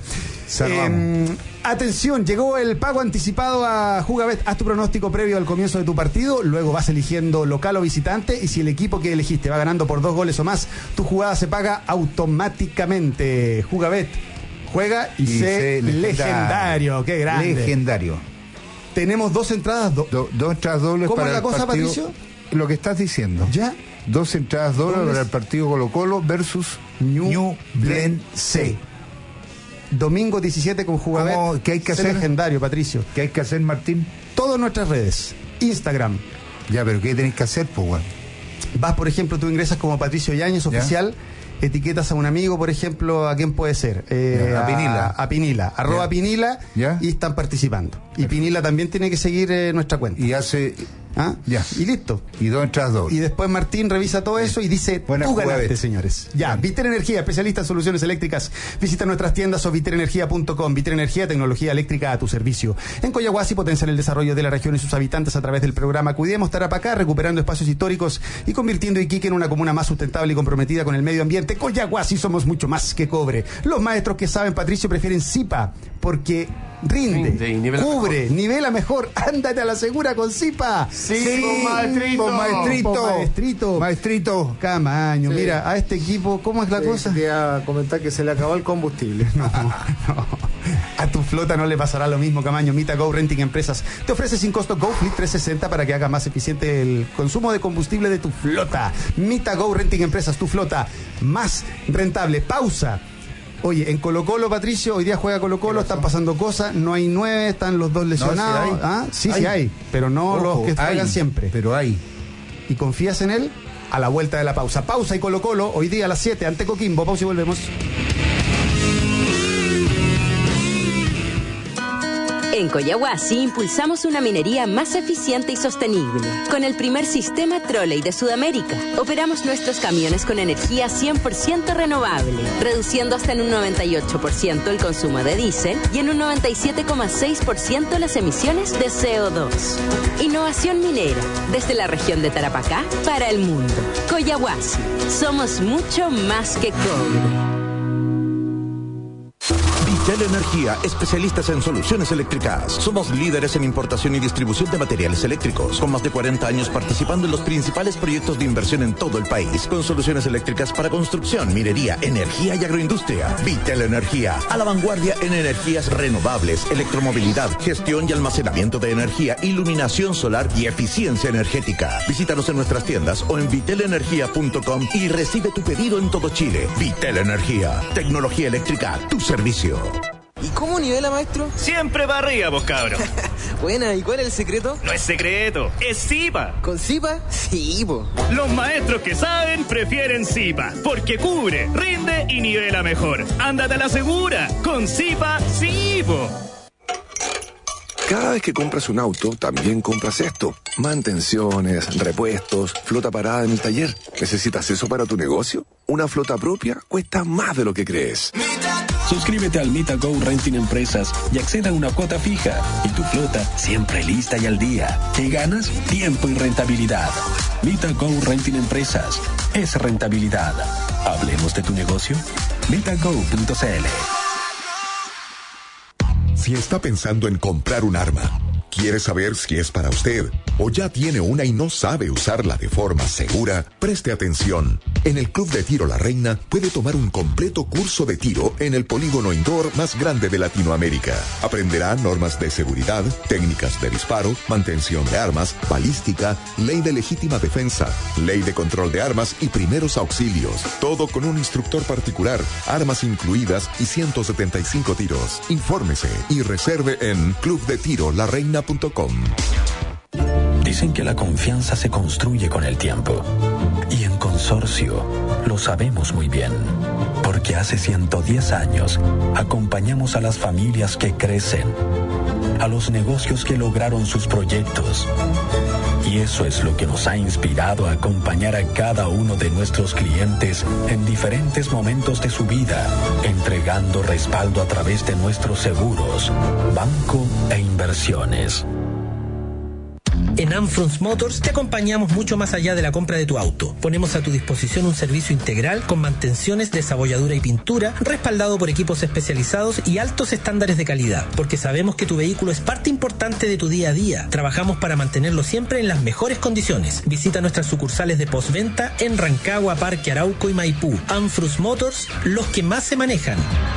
Eh, atención, llegó el pago anticipado a Jugabet. Haz tu pronóstico previo al comienzo de tu partido, luego vas eligiendo local o visitante y si el equipo que elegiste va ganando por dos goles o más, tu jugada se paga automáticamente. Jugabet, juega y, y sé legendario. legendario. Qué grande. Legendario. Tenemos dos entradas, do do dos entradas dobles ¿Cómo para es la cosa, partido, Patricio? Lo que estás diciendo. ¿Ya? Dos entradas dobles para el partido Colo Colo versus New, New Blend C. Domingo diecisiete con Jugabet. ¿Qué hay que hacer? Legendario, Patricio. ¿Qué hay que hacer, Martín? Todas nuestras redes. Instagram. Ya, pero ¿qué tenéis que hacer, pues, bueno? Vas, por ejemplo, tú ingresas como Patricio Yáñez, oficial, ¿ya? Etiquetas a un amigo, por ejemplo, ¿a quién puede ser? Eh, a, a Pinila. A, a Pinila. Arroba ¿Ya? Pinila. ¿Ya? Y están participando. Perfecto. Y Pinila también tiene que seguir eh, nuestra cuenta. Y hace... ¿Ah? Ya. Y listo. Y dos entradas dobles. Y después Martín revisa todo eso y dice, buena tú jugada, ganaste, señores. Ya, Viter Energía, especialista en soluciones eléctricas. Visita nuestras tiendas o viter energía punto com. Viter Energía, tecnología eléctrica a tu servicio. En Coyahuasi potencian el desarrollo de la región y sus habitantes a través del programa Cuidemos Tarapacá, recuperando espacios históricos y convirtiendo Iquique en una comuna más sustentable y comprometida con el medio ambiente. Coyahuasi, somos mucho más que cobre. Los maestros que saben, Patricio, prefieren Zipa porque rinde, rinde nivela cubre, mejor. nivela mejor. Ándate a la segura con Zipa. Sí, sí maestrito. maestrito. Maestrito. Maestrito. Camaño, sí. Mira, a este equipo, ¿cómo es la sí, cosa? Quería comentar que se le acabó el combustible. No, no. A tu flota no le pasará lo mismo, Camaño. Mita Go Renting Empresas te ofrece sin costo Go Fleet trescientos sesenta para que haga más eficiente el consumo de combustible de tu flota. Mita Go Renting Empresas, tu flota más rentable. Pausa. Oye, en Colo Colo, Patricio, hoy día juega Colo Colo, están pasando cosas, no hay nueve, están los dos lesionados. No, sí, ¿ah? sí, hay. sí hay, pero no Ojo, los que juegan siempre. Pero hay. ¿Y confías en él? A la vuelta de la pausa. Pausa y Colo Colo, hoy día a las siete, ante Coquimbo. Pausa y volvemos. En Coyahuasi impulsamos una minería más eficiente y sostenible. Con el primer sistema trolley de Sudamérica, operamos nuestros camiones con energía cien por ciento renovable, reduciendo hasta en un noventa y ocho por ciento el consumo de diésel y en un noventa y siete coma seis por ciento las emisiones de C O dos. Innovación minera, desde la región de Tarapacá para el mundo. Coyahuasi, somos mucho más que cobre. Vitel Energía, especialistas en soluciones eléctricas. Somos líderes en importación y distribución de materiales eléctricos, con más de cuarenta años participando en los principales proyectos de inversión en todo el país, con soluciones eléctricas para construcción, minería, energía y agroindustria. Vitel Energía, a la vanguardia en energías renovables, electromovilidad, gestión y almacenamiento de energía, iluminación solar y eficiencia energética. Visítanos en nuestras tiendas o en vitel energía punto com y recibe tu pedido en todo Chile. Vitel Energía, tecnología eléctrica a tu servicio. ¿Y cómo nivela, maestro? Siempre para arriba, vos cabro. Buena, ¿y cuál es el secreto? No es secreto, es Zipa. ¿Con Zipa? Sí, po. Los maestros que saben prefieren Zipa, porque cubre, rinde y nivela mejor. Ándate a la segura, con Zipa, sí, po. Cada vez que compras un auto, también compras esto. Mantenciones, repuestos, flota parada en el taller. ¿Necesitas eso para tu negocio? Una flota propia cuesta más de lo que crees. Suscríbete al MitaGo Renting Empresas y acceda a una cuota fija. Y tu flota siempre lista y al día. ¿Qué ganas? Tiempo y rentabilidad. MitaGo Renting Empresas. Es rentabilidad. Hablemos de tu negocio. mitago punto c l. Si está pensando en comprar un arma, quiere saber si es para usted o ya tiene una y no sabe usarla de forma segura, preste atención. En el Club de Tiro La Reina puede tomar un completo curso de tiro en el polígono indoor más grande de Latinoamérica. Aprenderá normas de seguridad, técnicas de disparo, mantención de armas, balística, ley de legítima defensa, ley de control de armas y primeros auxilios. Todo con un instructor particular, armas incluidas y ciento setenta y cinco tiros. Infórmese y reserve en club de tiro la reina punto com. Dicen que la confianza se construye con el tiempo. Y en Consorcio lo sabemos muy bien. Porque hace ciento diez años acompañamos a las familias que crecen, a los negocios que lograron sus proyectos. Y eso es lo que nos ha inspirado a acompañar a cada uno de nuestros clientes en diferentes momentos de su vida, entregando respaldo a través de nuestros seguros, banco e inversiones. En Amfrons Motors te acompañamos mucho más allá de la compra de tu auto. Ponemos a tu disposición un servicio integral con mantenciones, desabolladura y pintura, respaldado por equipos especializados y altos estándares de calidad, porque sabemos que tu vehículo es parte importante de tu día a día. Trabajamos para mantenerlo siempre en las mejores condiciones. Visita nuestras sucursales de postventa en Rancagua, Parque Arauco y Maipú. Amfrons Motors, los que más se manejan.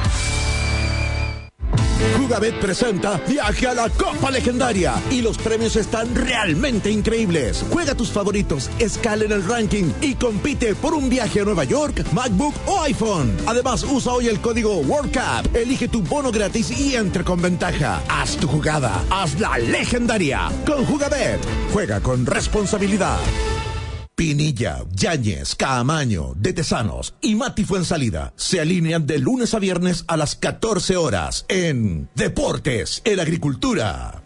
Jugabet presenta Viaje a la Copa Legendaria y los premios están realmente increíbles. Juega tus favoritos, escala en el ranking y compite por un viaje a Nueva York, MacBook o iPhone. Además, usa hoy el código World Cup, elige tu bono gratis y entre con ventaja. Haz tu jugada, hazla legendaria. Con Jugabet, juega con responsabilidad. Pinilla, Yáñez, Caamaño, De Tesanos y Mati Fuensalida se alinean de lunes a viernes a las catorce horas en Deportes en Agricultura.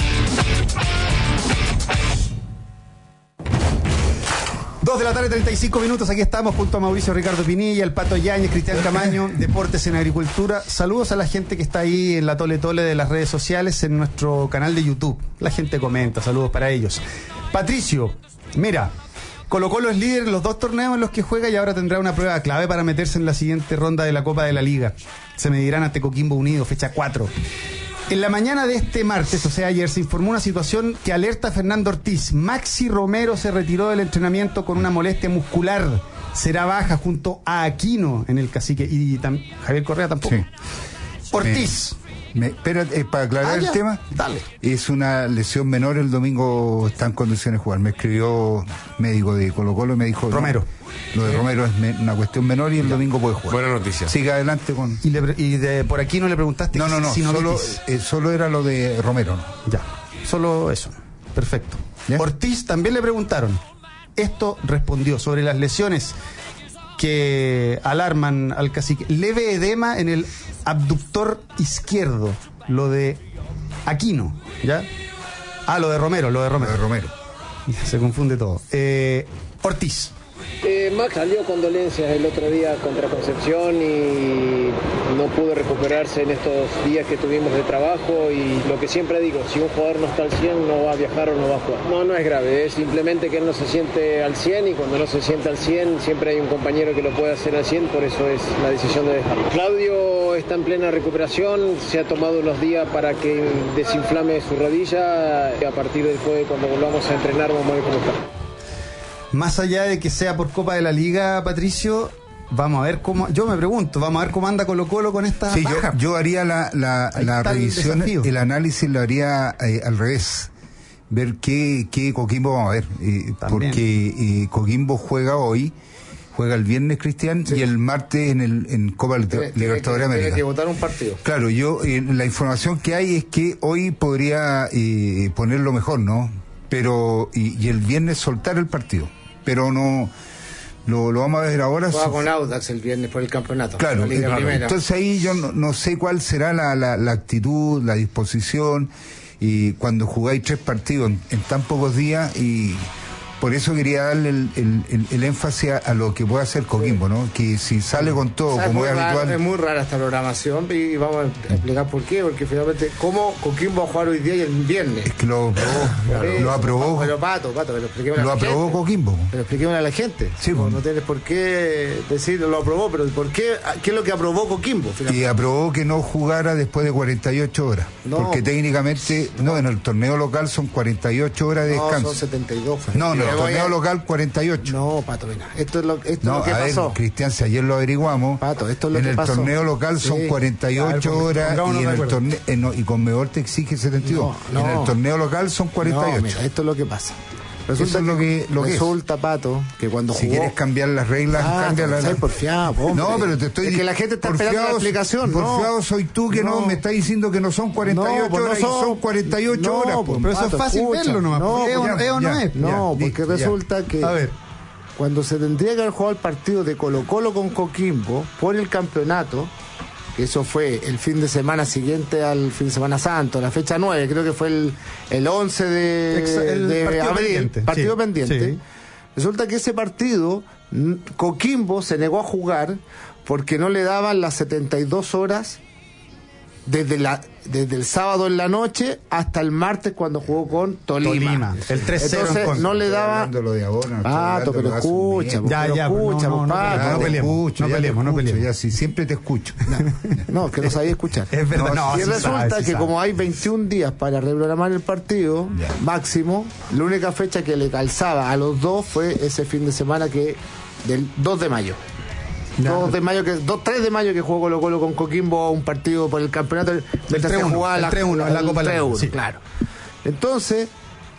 Dos de la tarde, treinta y cinco minutos. Aquí estamos junto a Mauricio Ricardo Pinilla, el Pato Yáñez, Cristian Camaño, Deportes en Agricultura. Saludos a la gente que está ahí en la tole tole de las redes sociales, en nuestro canal de YouTube. La gente comenta, saludos para ellos. Patricio, mira, Colo Colo es líder en los dos torneos en los que juega y ahora tendrá una prueba clave para meterse en la siguiente ronda de la Copa de la Liga. Se medirán ante Coquimbo Unido, fecha cuatro. En la mañana de este martes, o sea ayer, se informó una situación que alerta a Fernando Ortiz. Maxi Romero se retiró del entrenamiento con una molestia muscular. Será baja junto a Aquino en el Cacique. Y tam- Javier Correa tampoco. Sí. Ortiz. Me, pero eh, para aclarar Ah, el ya. tema, Dale. es una lesión menor. El domingo está en condiciones de jugar. Me escribió médico de Colo Colo y me dijo Romero. No, lo de Romero es me- una cuestión menor y el domingo puede jugar. Buena noticia. Siga adelante con. Y, le pre- y de por aquí no le preguntaste. No, no, no. sino Solo, Vitis. eh, solo era lo de Romero, ¿no? Ya, solo eso. Perfecto. ¿Ya? Ortiz también le preguntaron. Esto respondió sobre las lesiones que alarman al Cacique. Leve edema en el abductor izquierdo. Lo de Aquino, ¿ya? Ah, lo de Romero, lo de Romero. Lo de Romero. Se confunde todo. Eh, Ortiz. Eh, Max salió con dolencias el otro día contra Concepción y no pudo recuperarse en estos días que tuvimos de trabajo, y lo que siempre digo, si un jugador no está al cien no va a viajar o no va a jugar. No, no es grave, es simplemente que él no se siente al cien, y cuando no se siente al cien siempre hay un compañero que lo puede hacer al cien, por eso es la decisión de dejarlo. Claudio está en plena recuperación, se ha tomado unos días para que desinflame su rodilla, y a partir del jueves cuando volvamos a entrenar vamos a ver cómo está. Más allá de que sea por Copa de la Liga, Patricio, vamos a ver cómo, yo me pregunto, vamos a ver cómo anda Colo Colo con esta sí, baja. Yo, yo haría la, la, la revisión, el, el análisis lo haría eh, al revés, ver qué, qué Coquimbo vamos a ver, eh, porque eh, Coquimbo juega hoy, juega el viernes, Cristian, sí. y el martes en el en Copa tiene, Libertadores de América. Tiene que votar un partido. Claro, yo eh, la información que hay es que hoy podría eh, ponerlo mejor, ¿no? Pero y, y el viernes soltar el partido. Pero no lo, lo vamos a ver ahora. Juega con Audax el viernes por el campeonato. Claro, la Liga claro. Primera. Entonces ahí yo no, no sé cuál será la, la, la actitud, la disposición, y cuando jugáis tres partidos en, en tan pocos días, y por eso quería darle el, el, el, el énfasis a, a lo que puede hacer Coquimbo, ¿no? Que si sale con todo, o sea, como es, es habitual. Es muy rara esta programación, y vamos a explicar por qué, porque finalmente, ¿cómo Coquimbo va a jugar hoy día y el viernes? Es que lo aprobó, claro, lo aprobó. Pero Pato, Pato, pero expliquémosle lo a la aprobó gente. Coquimbo. Pero expliquémosle a la gente. Sí, no, pues. no tienes por qué decir lo aprobó, pero ¿por qué? ¿Qué es lo que aprobó Coquimbo? Y aprobó que no jugara después de cuarenta y ocho horas. No, porque técnicamente, no. no, en el torneo local son cuarenta y ocho horas de no, descanso. Son setenta y dos. Pues. No, no, el torneo a... local cuarenta y ocho. No, Pato, mira, esto es lo, esto no, es lo que a pasó. Ver, Cristian, si ayer lo averiguamos, Pato, esto es lo en que el pasó. torneo local son sí. cuarenta y ocho ver, horas y, en el torneo, eh, no, y Conmebol te exige setenta y dos. No, no. En el torneo local son cuarenta y ocho. No, mira, esto es lo que pasa. Resulta, lo que, lo resulta que Pato, que cuando si jugó... quieres cambiar las reglas, ah, cambia las reglas. Porfiado, hombre. No, pero te estoy diciendo. Es que la gente está esperando la explicación. Porfiado no. soy tú que no. no me estás diciendo que no son cuarenta y ocho no, horas, no son, son cuarenta y ocho no, horas. Pues, pero eso Pato, es fácil escucha. verlo nomás. No, ¿Es o no, ya, no es? No, ya, porque listo, resulta ya. que... A ver. Cuando se tendría que haber jugado el partido de Colo Colo con Coquimbo por el campeonato, que eso fue el fin de semana siguiente al fin de semana santo, la fecha nueve, creo que fue el, el once de, Ex, el de partido abril, pendiente. partido Sí, pendiente. sí. Resulta que ese partido Coquimbo se negó a jugar porque no le daban las setenta y dos horas desde la desde el sábado en la noche hasta el martes cuando jugó con Tolima. Tolima. El tres cero. Entonces no le daba... Lo de ahora, Pato, pero escucha, ya, pero ya, escucha, no, no, Pato. no, no peleemos, escucho, no peleemos, no peleemos. Ya, sí, siempre te escucho. No, que no sabía escuchar. Es verdad, no, y sí resulta sabe, sí que sabe. como hay veintiún días para reprogramar el partido ya. máximo, la única fecha que le calzaba a los dos fue ese fin de semana que del dos de mayo. dos de mayo que dos, tres de mayo que jugó Colo Colo con Coquimbo un partido por el campeonato mientras se jugaba la tres uno en la Copa tres uno, sí. claro. Entonces,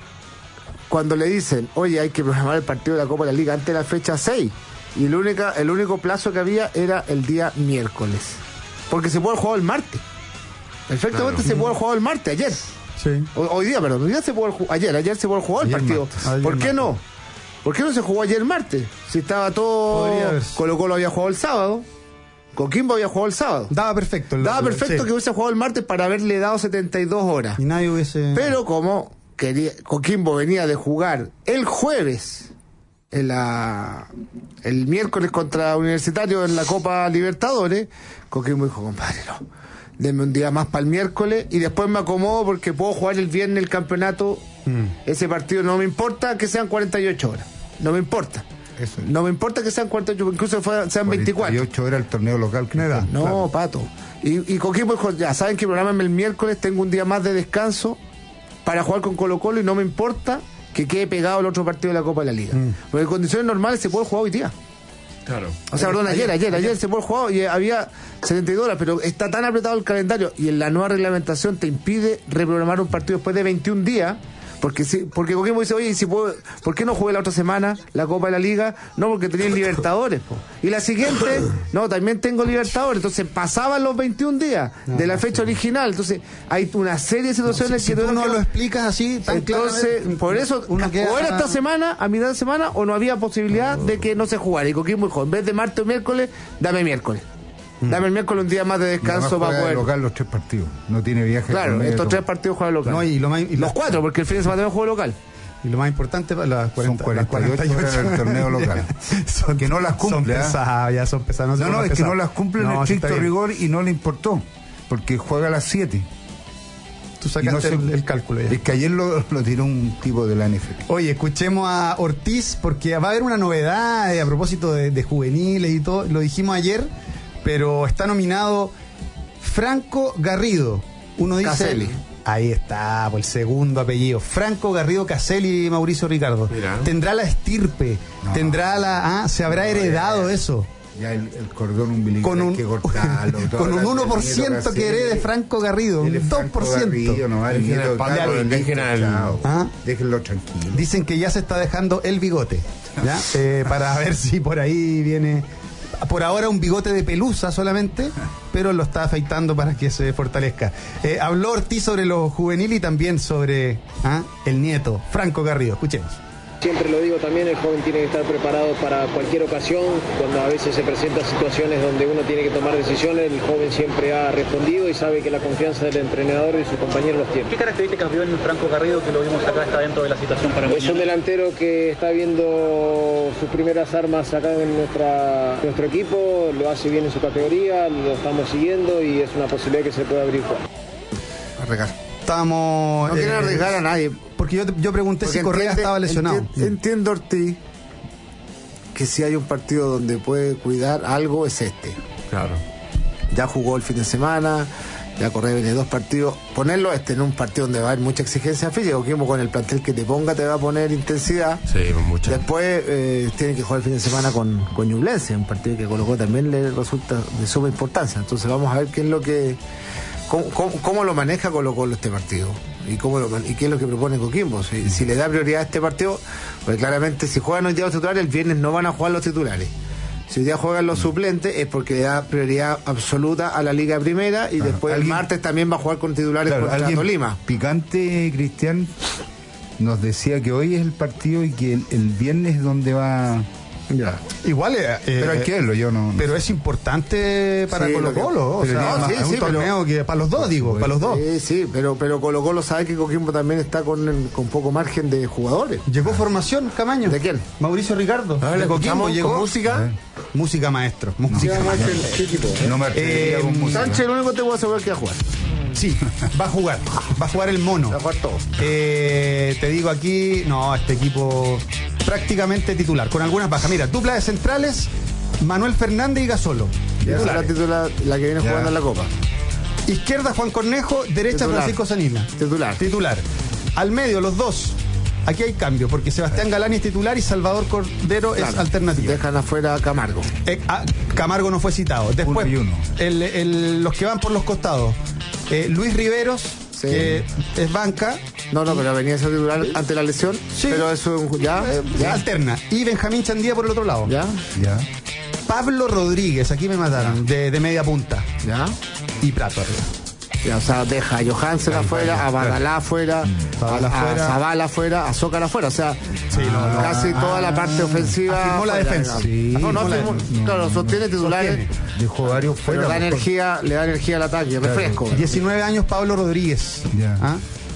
cuando le dicen, "Oye, hay que programar el partido de la Copa de la Liga antes de la fecha seis", y el único el único plazo que había era el día miércoles. Porque se puede jugar el martes. Perfectamente claro. Se puede jugar el martes ayer. Sí. O, hoy día, perdón, hoy día se puede ayer, ayer se puede jugar el partido. Ayer ¿Por qué martes. no? ¿Por qué no se jugó ayer martes? Si estaba todo... Colo Colo había jugado el sábado, Coquimbo había jugado el sábado. Daba perfecto. El Daba local, perfecto sí. que hubiese jugado el martes para haberle dado setenta y dos horas. Y nadie hubiese... Pero como quería, Coquimbo venía de jugar el jueves, en la, el miércoles contra Universitario en la Copa Libertadores, Coquimbo dijo, compadre, no, denme un día más para el miércoles y después me acomodo porque puedo jugar el viernes el campeonato. Mm. Ese partido no me importa que sean cuarenta y ocho horas. No me importa. Eso. No me importa que sean cuarenta y ocho, incluso sean veinticuatro. cuarenta y ocho horas el torneo local que me da. No, claro. Pato. Y, y Coquimbo dijo, ya saben que programenme el miércoles, tengo un día más de descanso para jugar con Colo Colo y no me importa que quede pegado el otro partido de la Copa de la Liga. Mm. Porque en condiciones normales se puede jugar hoy día. Claro. O sea, perdón, ayer, ayer, ayer se puede jugar y había setenta y dos horas, pero está tan apretado el calendario y en la nueva reglamentación te impide reprogramar un partido después de veintiún días. Porque sí, porque Coquimbo dice, oye, si puedo, ¿por qué no jugué la otra semana la Copa de la Liga? No, porque tenía Libertadores, po. Y la siguiente, no, también tengo Libertadores. Entonces pasaban los veintiún días no, de la fecha sí. original. Entonces hay una serie de situaciones no, si, que si tú no que... lo explicas así tan Entonces, por eso, una queda... o era esta semana, a mitad de semana, o no había posibilidad de que no se jugara. Y Coquimbo dijo, en vez de martes o miércoles, dame miércoles. Mm. Dame el miércoles un día más de descanso para poder. Local los tres partidos. No tiene viaje. Claro, estos tres partidos juegan local. No, y lo más, y los cuatro, porque el fin de semana también juega local. Y lo más importante, las cuarenta, son cuarenta y ocho horas del torneo local. son, que no las cumple. Son pesadas, ya son pesadas. No, no, no es pesado. que no las cumple en no, estricto si rigor y no le importó. Porque juega a las siete. Tú sacaste no se, el, el cálculo ya. Es que ayer lo, lo tiró un tipo de la N F L. Oye, escuchemos a Ortiz, porque va a haber una novedad a propósito de, de juveniles y todo. Lo dijimos ayer, pero está nominado Franco Garrido. Uno dice... Caselli. Ahí está, por el segundo apellido. Franco Garrido Caselli y Mauricio Ricardo. Mira. Tendrá la estirpe, no. tendrá la... Ah, se habrá no, heredado ya, eso. Ya el, el cordón umbilical con un, hay que cortarlo. Con un uno por ciento que herede Franco Garrido, un dos por ciento. Garrido, no, el nieto, ¿Ah? Déjenlo tranquilo. Dicen que ya se está dejando el bigote, ¿ya? eh, para ver si por ahí viene... Por ahora un bigote de pelusa solamente, pero lo está afeitando para que se fortalezca. Eh, habló Ortiz sobre los juveniles y también sobre ¿ah? el nieto, Franco Garrido. Escuchemos. Siempre lo digo también, el joven tiene que estar preparado para cualquier ocasión. Cuando a veces se presentan situaciones donde uno tiene que tomar decisiones, el joven siempre ha respondido y sabe que la confianza del entrenador y sus compañeros los tiene. ¿Qué características vio en Franco Garrido que lo vimos acá, está dentro de la situación para mañana? Es un delantero que está viendo sus primeras armas acá en nuestra, nuestro equipo, lo hace bien en su categoría, lo estamos siguiendo y es una posibilidad que se pueda abrir juego. Arriesgar. Estamos... No eh, quiero arriesgar a nadie. Porque yo, yo pregunté porque si Correa entiende, estaba lesionado. Entiendo, entiendo, Ortiz, que si hay un partido donde puede cuidar algo es este. Claro. Ya jugó el fin de semana, ya Correa viene dos partidos. Ponerlo este en un partido donde va a haber mucha exigencia física, porque con el plantel que te ponga te va a poner intensidad. Sí, mucha. Después eh, tiene que jugar el fin de semana con, con Ñublense, un partido que colocó también le resulta de suma importancia. Entonces vamos a ver qué es lo que... ¿Cómo, cómo, cómo lo maneja Colo Colo este partido? ¿Y, cómo lo, ¿Y qué es lo que propone Coquimbo? Si, si le da prioridad a este partido, pues claramente si juegan hoy día los titulares, el viernes no van a jugar los titulares. Si hoy día juegan los suplentes es porque le da prioridad absoluta a la Liga Primera y claro, después el martes también va a jugar con titulares claro, contra Tolima. Picante, Cristian, nos decía que hoy es el partido y que el, el viernes es donde va... Ya. Igual eh, pero hay que verlo, yo no, no pero sé. Es importante para sí, Colo Colo, o sea, no, sí, es un sí, torneo pero, que para los dos, digo, para los dos. Sí, sí, pero pero Colo Colo sabe que Coquimbo también está con, con poco margen de jugadores. Llegó formación, Camaño. ¿De quién? Mauricio Ricardo. A ver, de Coquimbo llegó con música. Música maestro. Música no, maestro. ¿Qué equipo? No me eh, con música. Sánchez, lo único que te voy a asegurar que va a jugar. Sí, va a jugar, va a jugar el mono. Va a jugar todo. Eh, te digo aquí, no, este equipo prácticamente titular, con algunas bajas. Mira, dupla de centrales, Manuel Fernández y Gasolo. Esa es la titular, la que viene ya. jugando en la Copa. Izquierda Juan Cornejo, derecha titular. Francisco Sanila. Titular. Titular. Al medio, los dos. Aquí hay cambio, porque Sebastián Galani es titular y Salvador Cordero claro. es alternativo. Dejan afuera a Camargo. Eh, a, Camargo no fue citado. Después, uno y uno. El, el, los que van por los costados. Eh, Luis Riveros, sí. que es banca. No, no, pero venía a ser titular ante la lesión. Sí. Pero eso ya, eh, ya. Alterna. Y Benjamín Chandía por el otro lado. Ya. Ya. Pablo Rodríguez, aquí me mataron, de, de media punta. Ya. Y Prato arriba. Ya, o sea, deja a Johansen afuera, a Badalá afuera, mm. a, a Zavala afuera, a Zócalo afuera, o sea, sí, no, no, casi ah, toda la parte ofensiva. Afirmó la defensa. Sí, no, no, afirmó, no, claro, sostiene titulares. Dejó varios fuera. Pero da energía, le da energía al ataque, claro. refresco. diecinueve años Pablo Rodríguez. Ya. ¿Ah?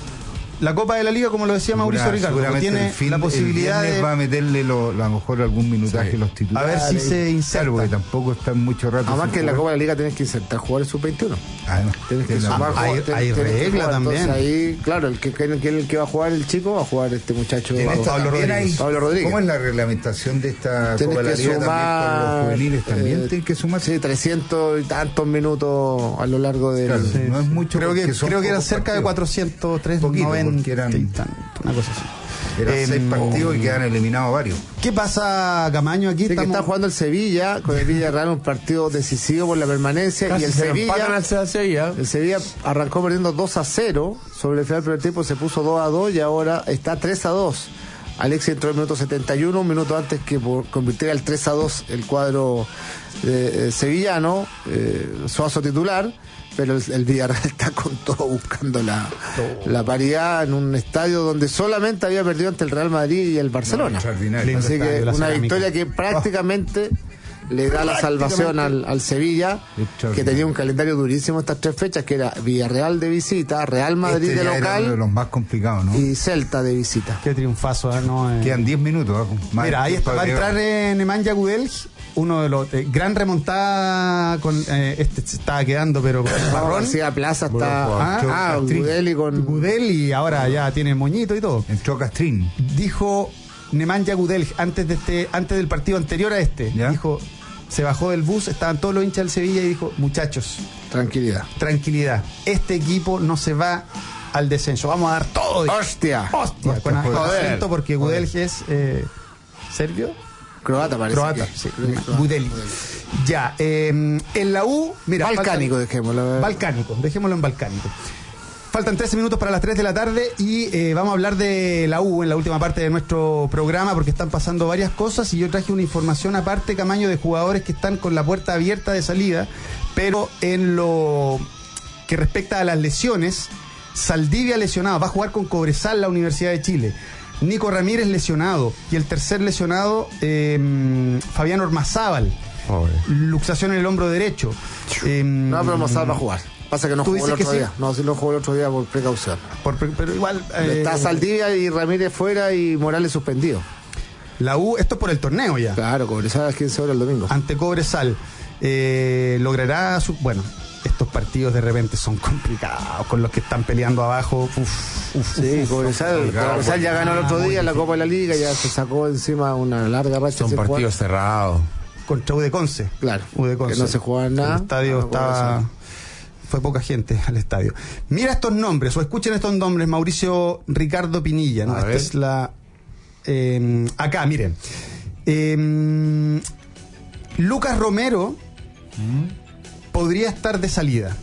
La Copa de la Liga, como lo decía Mauricio Ricardo, tiene fin, la posibilidad de... va a meterle lo, a lo mejor algún minutaje sí. los titulares. A ver si se inserta. Porque tampoco están mucho rato. Además que en la Copa de la Liga tienes que insertar jugadores sub veintiuno. Ah, no. Tienes que sumar ah, hay, hay regla también. Entonces ahí, claro, el que, el, que, el que va a jugar el chico va a jugar este muchacho Pablo Rodríguez. Hay, Pablo Rodríguez. ¿Cómo es la reglamentación de esta tienes Copa de la Liga sumar, también con los juveniles? ¿También eh, tienen que sumar? Sí, trescientos y tantos minutos a lo largo del... Claro, sí, no es mucho. Creo que, creo que eran cerca de cuatrocientos tres, noventa, una cosa así. Eran eh, seis partidos y quedan eliminados varios. ¿Qué pasa, Camaño? Aquí sí, estamos... que está jugando el Sevilla, con el Villarreal, un partido decisivo por la permanencia. Casi y el Sevilla, Sevilla el Sevilla arrancó perdiendo dos a cero sobre el final del primer tiempo, se puso dos a dos y ahora está tres a dos. Alexis entró en el minuto setenta y uno, un minuto antes que por convirtiera el tres a dos el cuadro eh, sevillano, eh, Suazo titular. Pero el, el Villarreal está con todo buscando la, oh. la paridad en un estadio donde solamente había perdido ante el Real Madrid y el Barcelona. No, así que una victoria que prácticamente le da la salvación al, al Sevilla, que tenía un calendario durísimo estas tres fechas, que era Villarreal de visita, Real Madrid este de local, era uno de los más complicados, ¿no? Y Celta de visita. Qué triunfazo, ¿eh? No, eh. Quedan diez minutos. ¿eh? Mira, ahí está, va a entrar eh, Nemanja Gudelj, uno de los eh, gran remontada con eh, este se estaba quedando, pero con el No, marrón. García Plaza está. Ah, Ah, Gudel y con. Gudel y ahora ya tiene moñito y todo. Entró Castrín. Dijo Nemanja Gudelj antes de este, antes del partido anterior a este, ¿Ya? dijo, se bajó del bus, estaban todos los hinchas del Sevilla y dijo, muchachos, tranquilidad, tranquilidad, este equipo no se va al descenso, vamos a dar todo. Hostia, hostia, con acento porque Gudelj es eh, serbio. Croata parece. Croata, que, sí. Croata. Gudeli. Ya, eh, en la U, mira. Balcánico, faltan, dejémoslo. Balcánico, dejémoslo en balcánico. Faltan trece minutos para las tres de la tarde y eh, vamos a hablar de la U en la última parte de nuestro programa porque están pasando varias cosas y yo traje una información aparte, Camaño, de jugadores que están con la puerta abierta de salida, pero en lo que respecta a las lesiones, Saldivia lesionado, va a jugar con Cobresal la Universidad de Chile. Nico Ramírez lesionado y el tercer lesionado, eh, Fabián Ormazábal, luxación en el hombro derecho. Eh, no, pero Ormazábal va a jugar. Pasa que no jugó el otro sí? día. No, sí lo jugó el otro día por precaución. Por, pero igual. Eh, Está Saldivia y Ramírez fuera y Morales suspendido. La U, esto es por el torneo ya. Claro, Cobresal a las quince horas el domingo. Ante Cobresal. Eh, logrará su. Bueno, estos partidos de repente son complicados con los que están peleando abajo. Uf, uf, sí, uf, Cobresal, uf, Cobresal ya ganó el otro día en la Copa de la Liga, ya se sacó encima una larga racha. Son partidos jugar. cerrados. Contra U D Conce. Claro. U D Conce. Que no se jugaba nada. El estadio no, estaba. Fue poca gente al estadio. Mira estos nombres, o escuchen estos nombres. Mauricio Ricardo Pinilla, ¿no? Esta es la. Eh, acá, miren. Eh, Lucas Romero ¿Mm? podría estar de salida.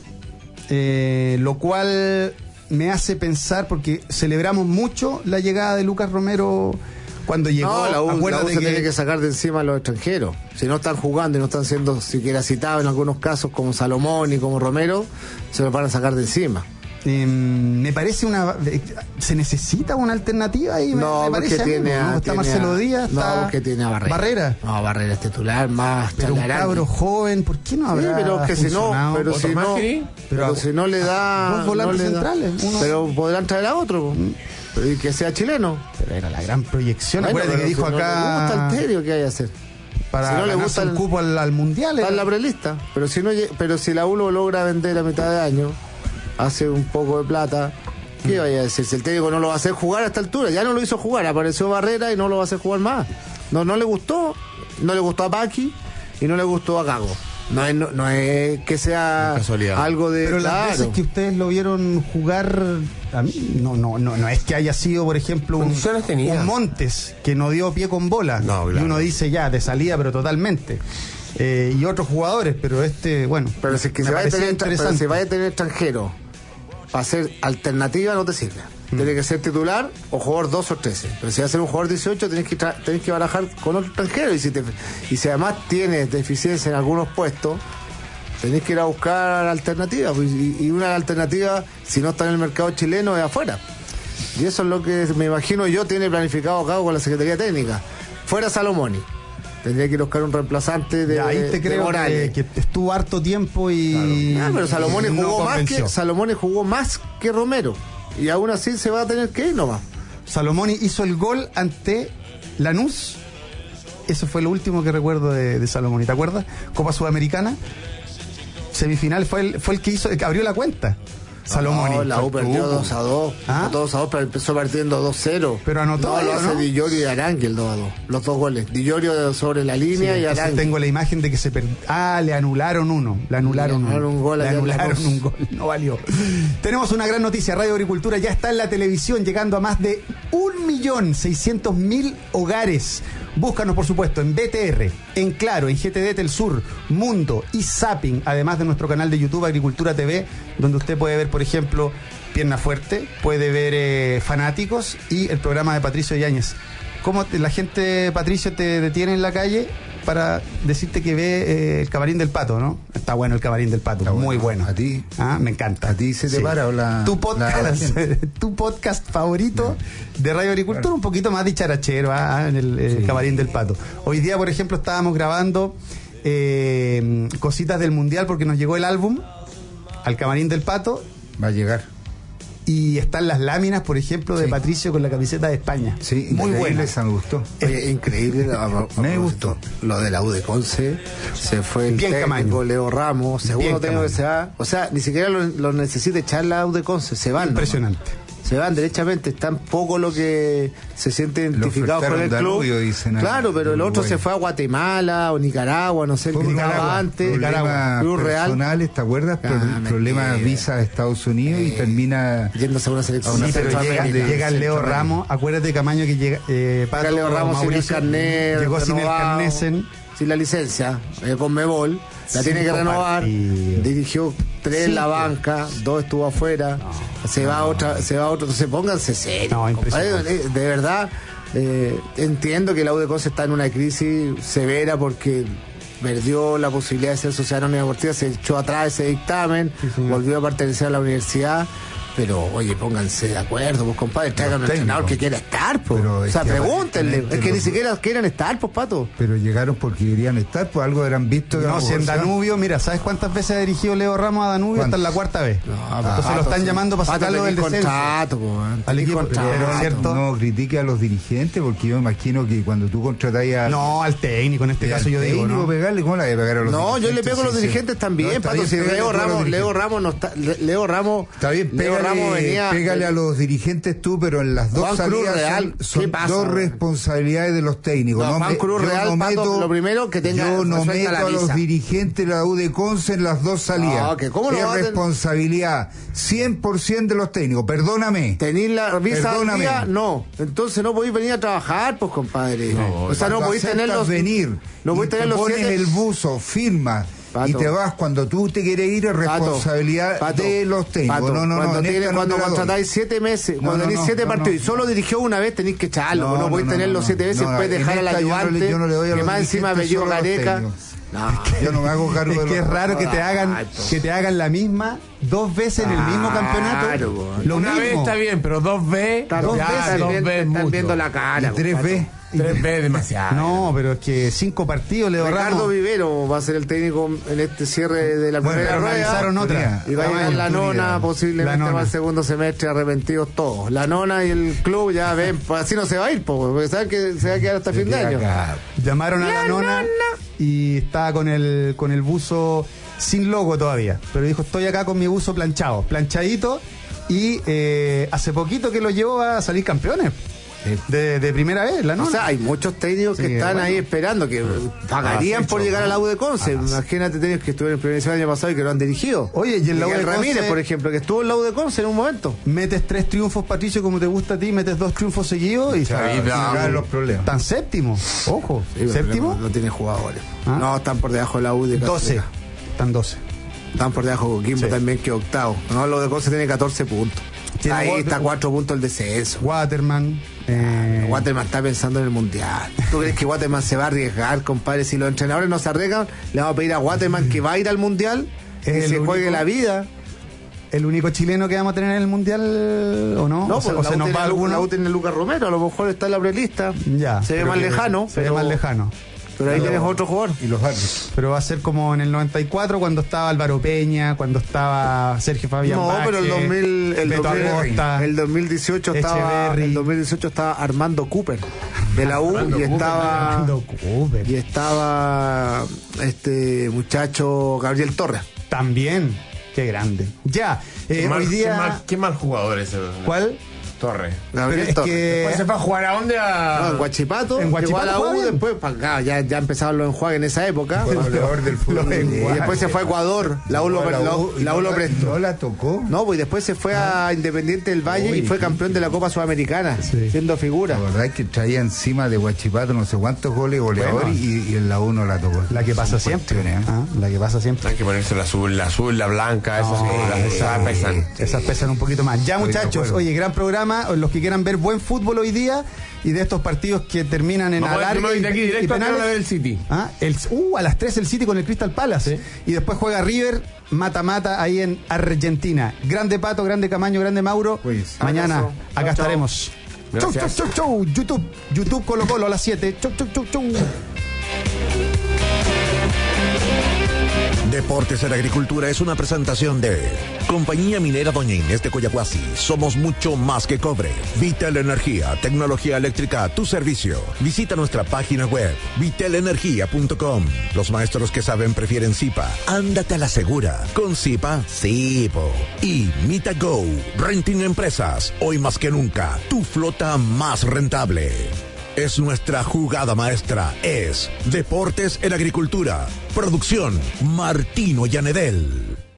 Eh, lo cual me hace pensar, porque celebramos mucho la llegada de Lucas Romero cuando llegó. No, la U, acuérdate la U se que... tiene que sacar de encima a los extranjeros. Si no están jugando y no están siendo siquiera citados en algunos casos, como Salomón y como Romero, se los van a sacar de encima. Eh, me parece una. ¿Se necesita una alternativa ahí? Me, no, me parece porque tiene, ¿no? a, Está tiene Marcelo a, Díaz, está no, porque tiene a Barrera. Barrera. No, Barrera es titular, más pero un cabro joven, ¿por qué no habrá sí, pero que si no, pero si no, pero, pero si no le da dos volantes no le centrales, da, uno... pero podrán traer a otro. Y que sea chileno. Pero era la gran proyección. Bueno, Acuérdate que dijo si acá. No le gusta el Terio, ¿qué hay que hacer? Para si no le gusta el el cupo al, al mundial. Está en la prelista. Pero si no, pero si la U lo logra vender a mitad de año, hace un poco de plata. ¿Qué vaya a decir? Si el técnico no lo va a hacer jugar a esta altura, ya no lo hizo jugar, apareció Barrera y no lo va a hacer jugar más. No, no le gustó, no le gustó a Paqui y no le gustó a Gago. No es, no, no es que sea algo de. Pero claro. las veces que ustedes lo vieron jugar, a mí no, no, no, no es que haya sido, por ejemplo, un, un Montes que no dio pie con bola. No, claro. Y uno dice ya, de salida, pero totalmente. Eh, y otros jugadores, pero este, bueno. Pero si, que se vaya, a tener, pero si vaya a tener extranjero para ser alternativa, no te sirve. Mm. Tiene que ser titular o jugador dos o trece. Pero si va a ser un jugador dieciocho, tenés que, tenés que barajar con otro extranjero. Y si, te, y si además tienes deficiencia en algunos puestos, tenés que ir a buscar alternativas. Y, y una alternativa, si no está en el mercado chileno, es afuera. Y eso es lo que me imagino yo tiene planificado a cabo con la Secretaría Técnica. Fuera Salomoni. Tendría que ir a buscar un reemplazante de, ya, ahí te creo que, que estuvo harto tiempo y. Claro. Ah, pero Salomón jugó no más que Salomón jugó más que Romero. Y aún así se va a tener que ir nomás. Salomón hizo el gol ante Lanús. Eso fue lo último que recuerdo de, de Salomón. ¿Te acuerdas? Copa Sudamericana. Semifinal fue el, fue el que hizo, el que abrió la cuenta. Salomón. No, la U perdió dos a dos. ¿Ah? dos a dos, pero empezó partiendo dos cero. Pero anotó. No, lo hace ¿no? Di Llorio y Arangui el dos a dos. Los dos goles. Di Llorio sobre la línea sí, y Arangui. Tengo la imagen de que se perdió. Ah, le anularon uno. Le anularon, le anularon uno. un gol. Le anularon un gol. No valió. Tenemos una gran noticia. Radio Agricultura ya está en la televisión, llegando a más de un millón seiscientos mil hogares. Búscanos, por supuesto, en B T R, en Claro, en G T D Telsur, Mundo y Zapping, además de nuestro canal de YouTube Agricultura T V, donde usted puede ver, por ejemplo, Pierna Fuerte, puede ver eh, Fanáticos y el programa de Patricio Yáñez. ¿Cómo te, la gente, Patricio, te detiene en la calle para decirte que ve eh, el Camarín del Pato, ¿no? Está bueno el Camarín del Pato, muy bueno. ¿A ti? Ah, me encanta. ¿A ti se te sí. para o la...? Tu podcast, la tu podcast favorito no. de Radio Agricultura, claro. Un poquito más dicharachero, ¿ah? En el, el sí. Camarín del Pato. Hoy día, por ejemplo, estábamos grabando eh, cositas del Mundial porque nos llegó el álbum al camarín del Pato. Va a llegar. Y están las láminas, por ejemplo, de sí. Patricio con la camiseta de España. Sí, muy buena. Esa me gustó. Oye, increíble. Me gustó. Lo de la U de Conce. Se fue el Bien técnico Camaño. Leo Ramos. Segundo técnico que se va. O sea, ni siquiera lo, lo necesita echar la U de Conce. Se van. Impresionante. ¿No? Se van derechamente, están poco lo que se siente identificado con el club. Danubio, dicen, claro, pero el otro bueno. se fue a Guatemala o Nicaragua, no sé, el que estaba antes. Problemas personales, ¿te acuerdas? Ah, problema de visa de Estados Unidos eh, y termina yéndose a una selección. Sí, pero llega, llega el Leo Ramos, acuérdate Camaño que llega eh, Pato, Leo Ramos Mauricio, sin el carnet, llegó sin renovado, el carnet, sin la licencia, eh, con Mebol. La tiene que renovar. Partidos. Dirigió tres en la banca, dos estuvo afuera. No, se no. va otra, se va otro. Entonces pónganse serios. No, de verdad, eh, entiendo que la U de Conce está en una crisis severa porque perdió la posibilidad de ser sociedad anónima deportiva, se echó atrás ese dictamen, sí, sí. volvió a pertenecer a la universidad. Pero, oye, pónganse de acuerdo, pues, compadre, traigan un entrenador que quiera estar, pues. O sea, pregúntenle. Es que los... ni siquiera quieren estar, pues, Pato. Pero llegaron porque querían estar, pues algo eran visto. No, si en Danubio, mira, ¿sabes cuántas veces ha dirigido Leo Ramos a Danubio? Hasta en la cuarta vez. No, ah, Entonces Pato, lo están sí. llamando para Pato, sacarlo del descenso. Contrato, pues, al equipo, contrato. Pero, ¿cierto? No critique a los dirigentes, porque yo me imagino que cuando tú contratas a... No, al técnico, en este caso yo digo, ¿no? Pegarle, ¿cómo la de pegar a los no, yo le pego a los dirigentes también, Pato. Si Leo Ramos, Leo Ramos no está... Leo Ramos... Está bien, Leo Ramos venía... Pégale a los dirigentes tú, pero en las dos Juan salidas Real, son, son dos responsabilidades de los técnicos. No, no Juan me, Cruz Real, no Pato, meto, lo primero que tenga yo no meto a los dirigentes de la U de Conce en las dos salidas. No, okay, ¿cómo es lo responsabilidad cien por ciento de los técnicos. Perdóname. ¿Tenéis la visa al día? No. Entonces no podéis venir a trabajar, pues, compadre. No, o sea, no podéis tener los... venir. No podéis tener los pones siete... el buzo, firma. Pato. Y te vas cuando tú te quieres ir, es responsabilidad Pato, Pato, de los técnicos. Pato, no, no, cuando no. Tiene, cuando contratáis siete meses, no, cuando tenéis no, siete no, partidos no. y solo dirigió una vez, tenéis que echarlo. No, no, no podéis no, tenerlo no, siete veces, no, después dejar al ayudante, yo no le, yo no le doy que más encima me llevo Gareca. No, yo no me hago cargo es de que es raro que te hagan que te hagan la misma dos veces en el mismo campeonato. Claro, lo una mismo. Vez está bien, pero dos veces, dos veces dos veces están viendo la cara. Y tres veces. Tres veces demasiado. No, pero es que cinco partidos Leo Ricardo Ramos. Vivero va a ser el técnico en este cierre de la bueno, primera rueda. Otra. Y va a llegar la nona, posiblemente para el segundo semestre, arrepentidos todos. La nona y el club ya ven, pues así no se va a ir, porque saben que se va a quedar hasta fin de año. Acá. Llamaron a la, la nona, nona y estaba con el con el buzo sin logo todavía, pero dijo, estoy acá con mi buzo planchado, planchadito, y eh, hace poquito que lo llevó a salir campeones. De, de primera vez, la nona. O sea, hay muchos técnicos sí, que están bueno. ahí esperando, que pagarían ah, por llegar a la U de Conce. Ah, Imagínate técnicos que estuvieron en primera división el año pasado y que lo han dirigido. Oye, y en la U de Ramírez, Conce, por ejemplo, que estuvo en la U de Conce en un momento. Metes tres triunfos, Patricio, como te gusta a ti, metes dos triunfos seguidos y sabes los problemas. Están séptimo, ojo, sí, séptimo. No, no tienen jugadores. ¿Ah? No, están por debajo de la U de doce. Están doce. Están por debajo de Coquimbo sí. también, que octavo. No, la U de Conce tiene catorce puntos. Tiene ahí Water, está cuatro puntos el descenso. Waterman. Eh... Waterman está pensando en el mundial. ¿Tú crees que Waterman se va a arriesgar, compadre? Si los entrenadores no se arriesgan, le vamos a pedir a Waterman que va a ir al mundial, que se juegue único, la vida. ¿El único chileno que vamos a tener en el mundial o no? No, o, pues o se nos va alguno. La U tiene Lucas Romero, a lo mejor está en la prelista. Ya. Se ve más lejano. Se ve más lejano. Pero ahí pero, tienes otro jugador. Y los árbitros. Pero va a ser como en el noventa y cuatro, cuando estaba Álvaro Peña, cuando estaba Sergio Fabián No, Bache, pero el, dos mil, el, Beto dos mil, Acosta, el dos mil dieciocho estaba el dos mil dieciocho estaba Armando Cooper de la U Armando y Cooper, estaba Armando Cooper. y estaba este muchacho Gabriel Torres. También. Qué grande. Ya, eh, mal, hoy día... Qué mal, qué mal jugador ese. ¿Cuál? Torres. Gabriel es Torres. Que... Después se fue a jugar a dónde a... No, en Guachipato. En Guachipato. Llegó a la U, después ah, ya, ya empezaban los enjuagues en esa época. Goleador del fútbol. Y después se fue a Ecuador. La U lo, la U, la U lo prestó. ¿No la tocó? No, pues después se fue a Independiente del Valle Uy, y fue campeón de la Copa Sudamericana, sí. siendo figura. La verdad es que traía encima de Guachipato no sé cuántos goles, goleador, bueno. y, y en la U no la tocó. La que pasa siempre. ¿eh? Ah, la que pasa siempre. Hay que ponerse la azul, la azul, la blanca, esas, no, esas, esas pesan. Esas pesan un poquito más. Ya, muchachos, oye, gran programa. Los que quieran ver buen fútbol hoy día y de estos partidos que terminan en alargue y, aquí directo y penales. A ver el City. ¿Ah? El, uh, a las tres el City con el Crystal Palace. ¿Sí? Y después juega River, mata-mata ahí en Argentina. Grande Pato, grande Camaño, grande Mauro. Pues, mañana abrazo. Acá chau, estaremos. Chau, chau, chau, chau. YouTube, YouTube Colo Colo a las siete. Chau, chau, chau, chau. Deportes en Agricultura es una presentación de Compañía Minera Doña Inés de Coyahuasi. Somos mucho más que cobre. Vitel Energía, tecnología eléctrica a tu servicio. Visita nuestra página web, vitel energía punto com. Los maestros que saben prefieren Zipa. Ándate a la segura. Con Zipa, sí, po. Y MitaGo, Renting Empresas. Hoy más que nunca, tu flota más rentable. Es nuestra jugada maestra. Es Deportes en Agricultura. Producción Martino Llanedel.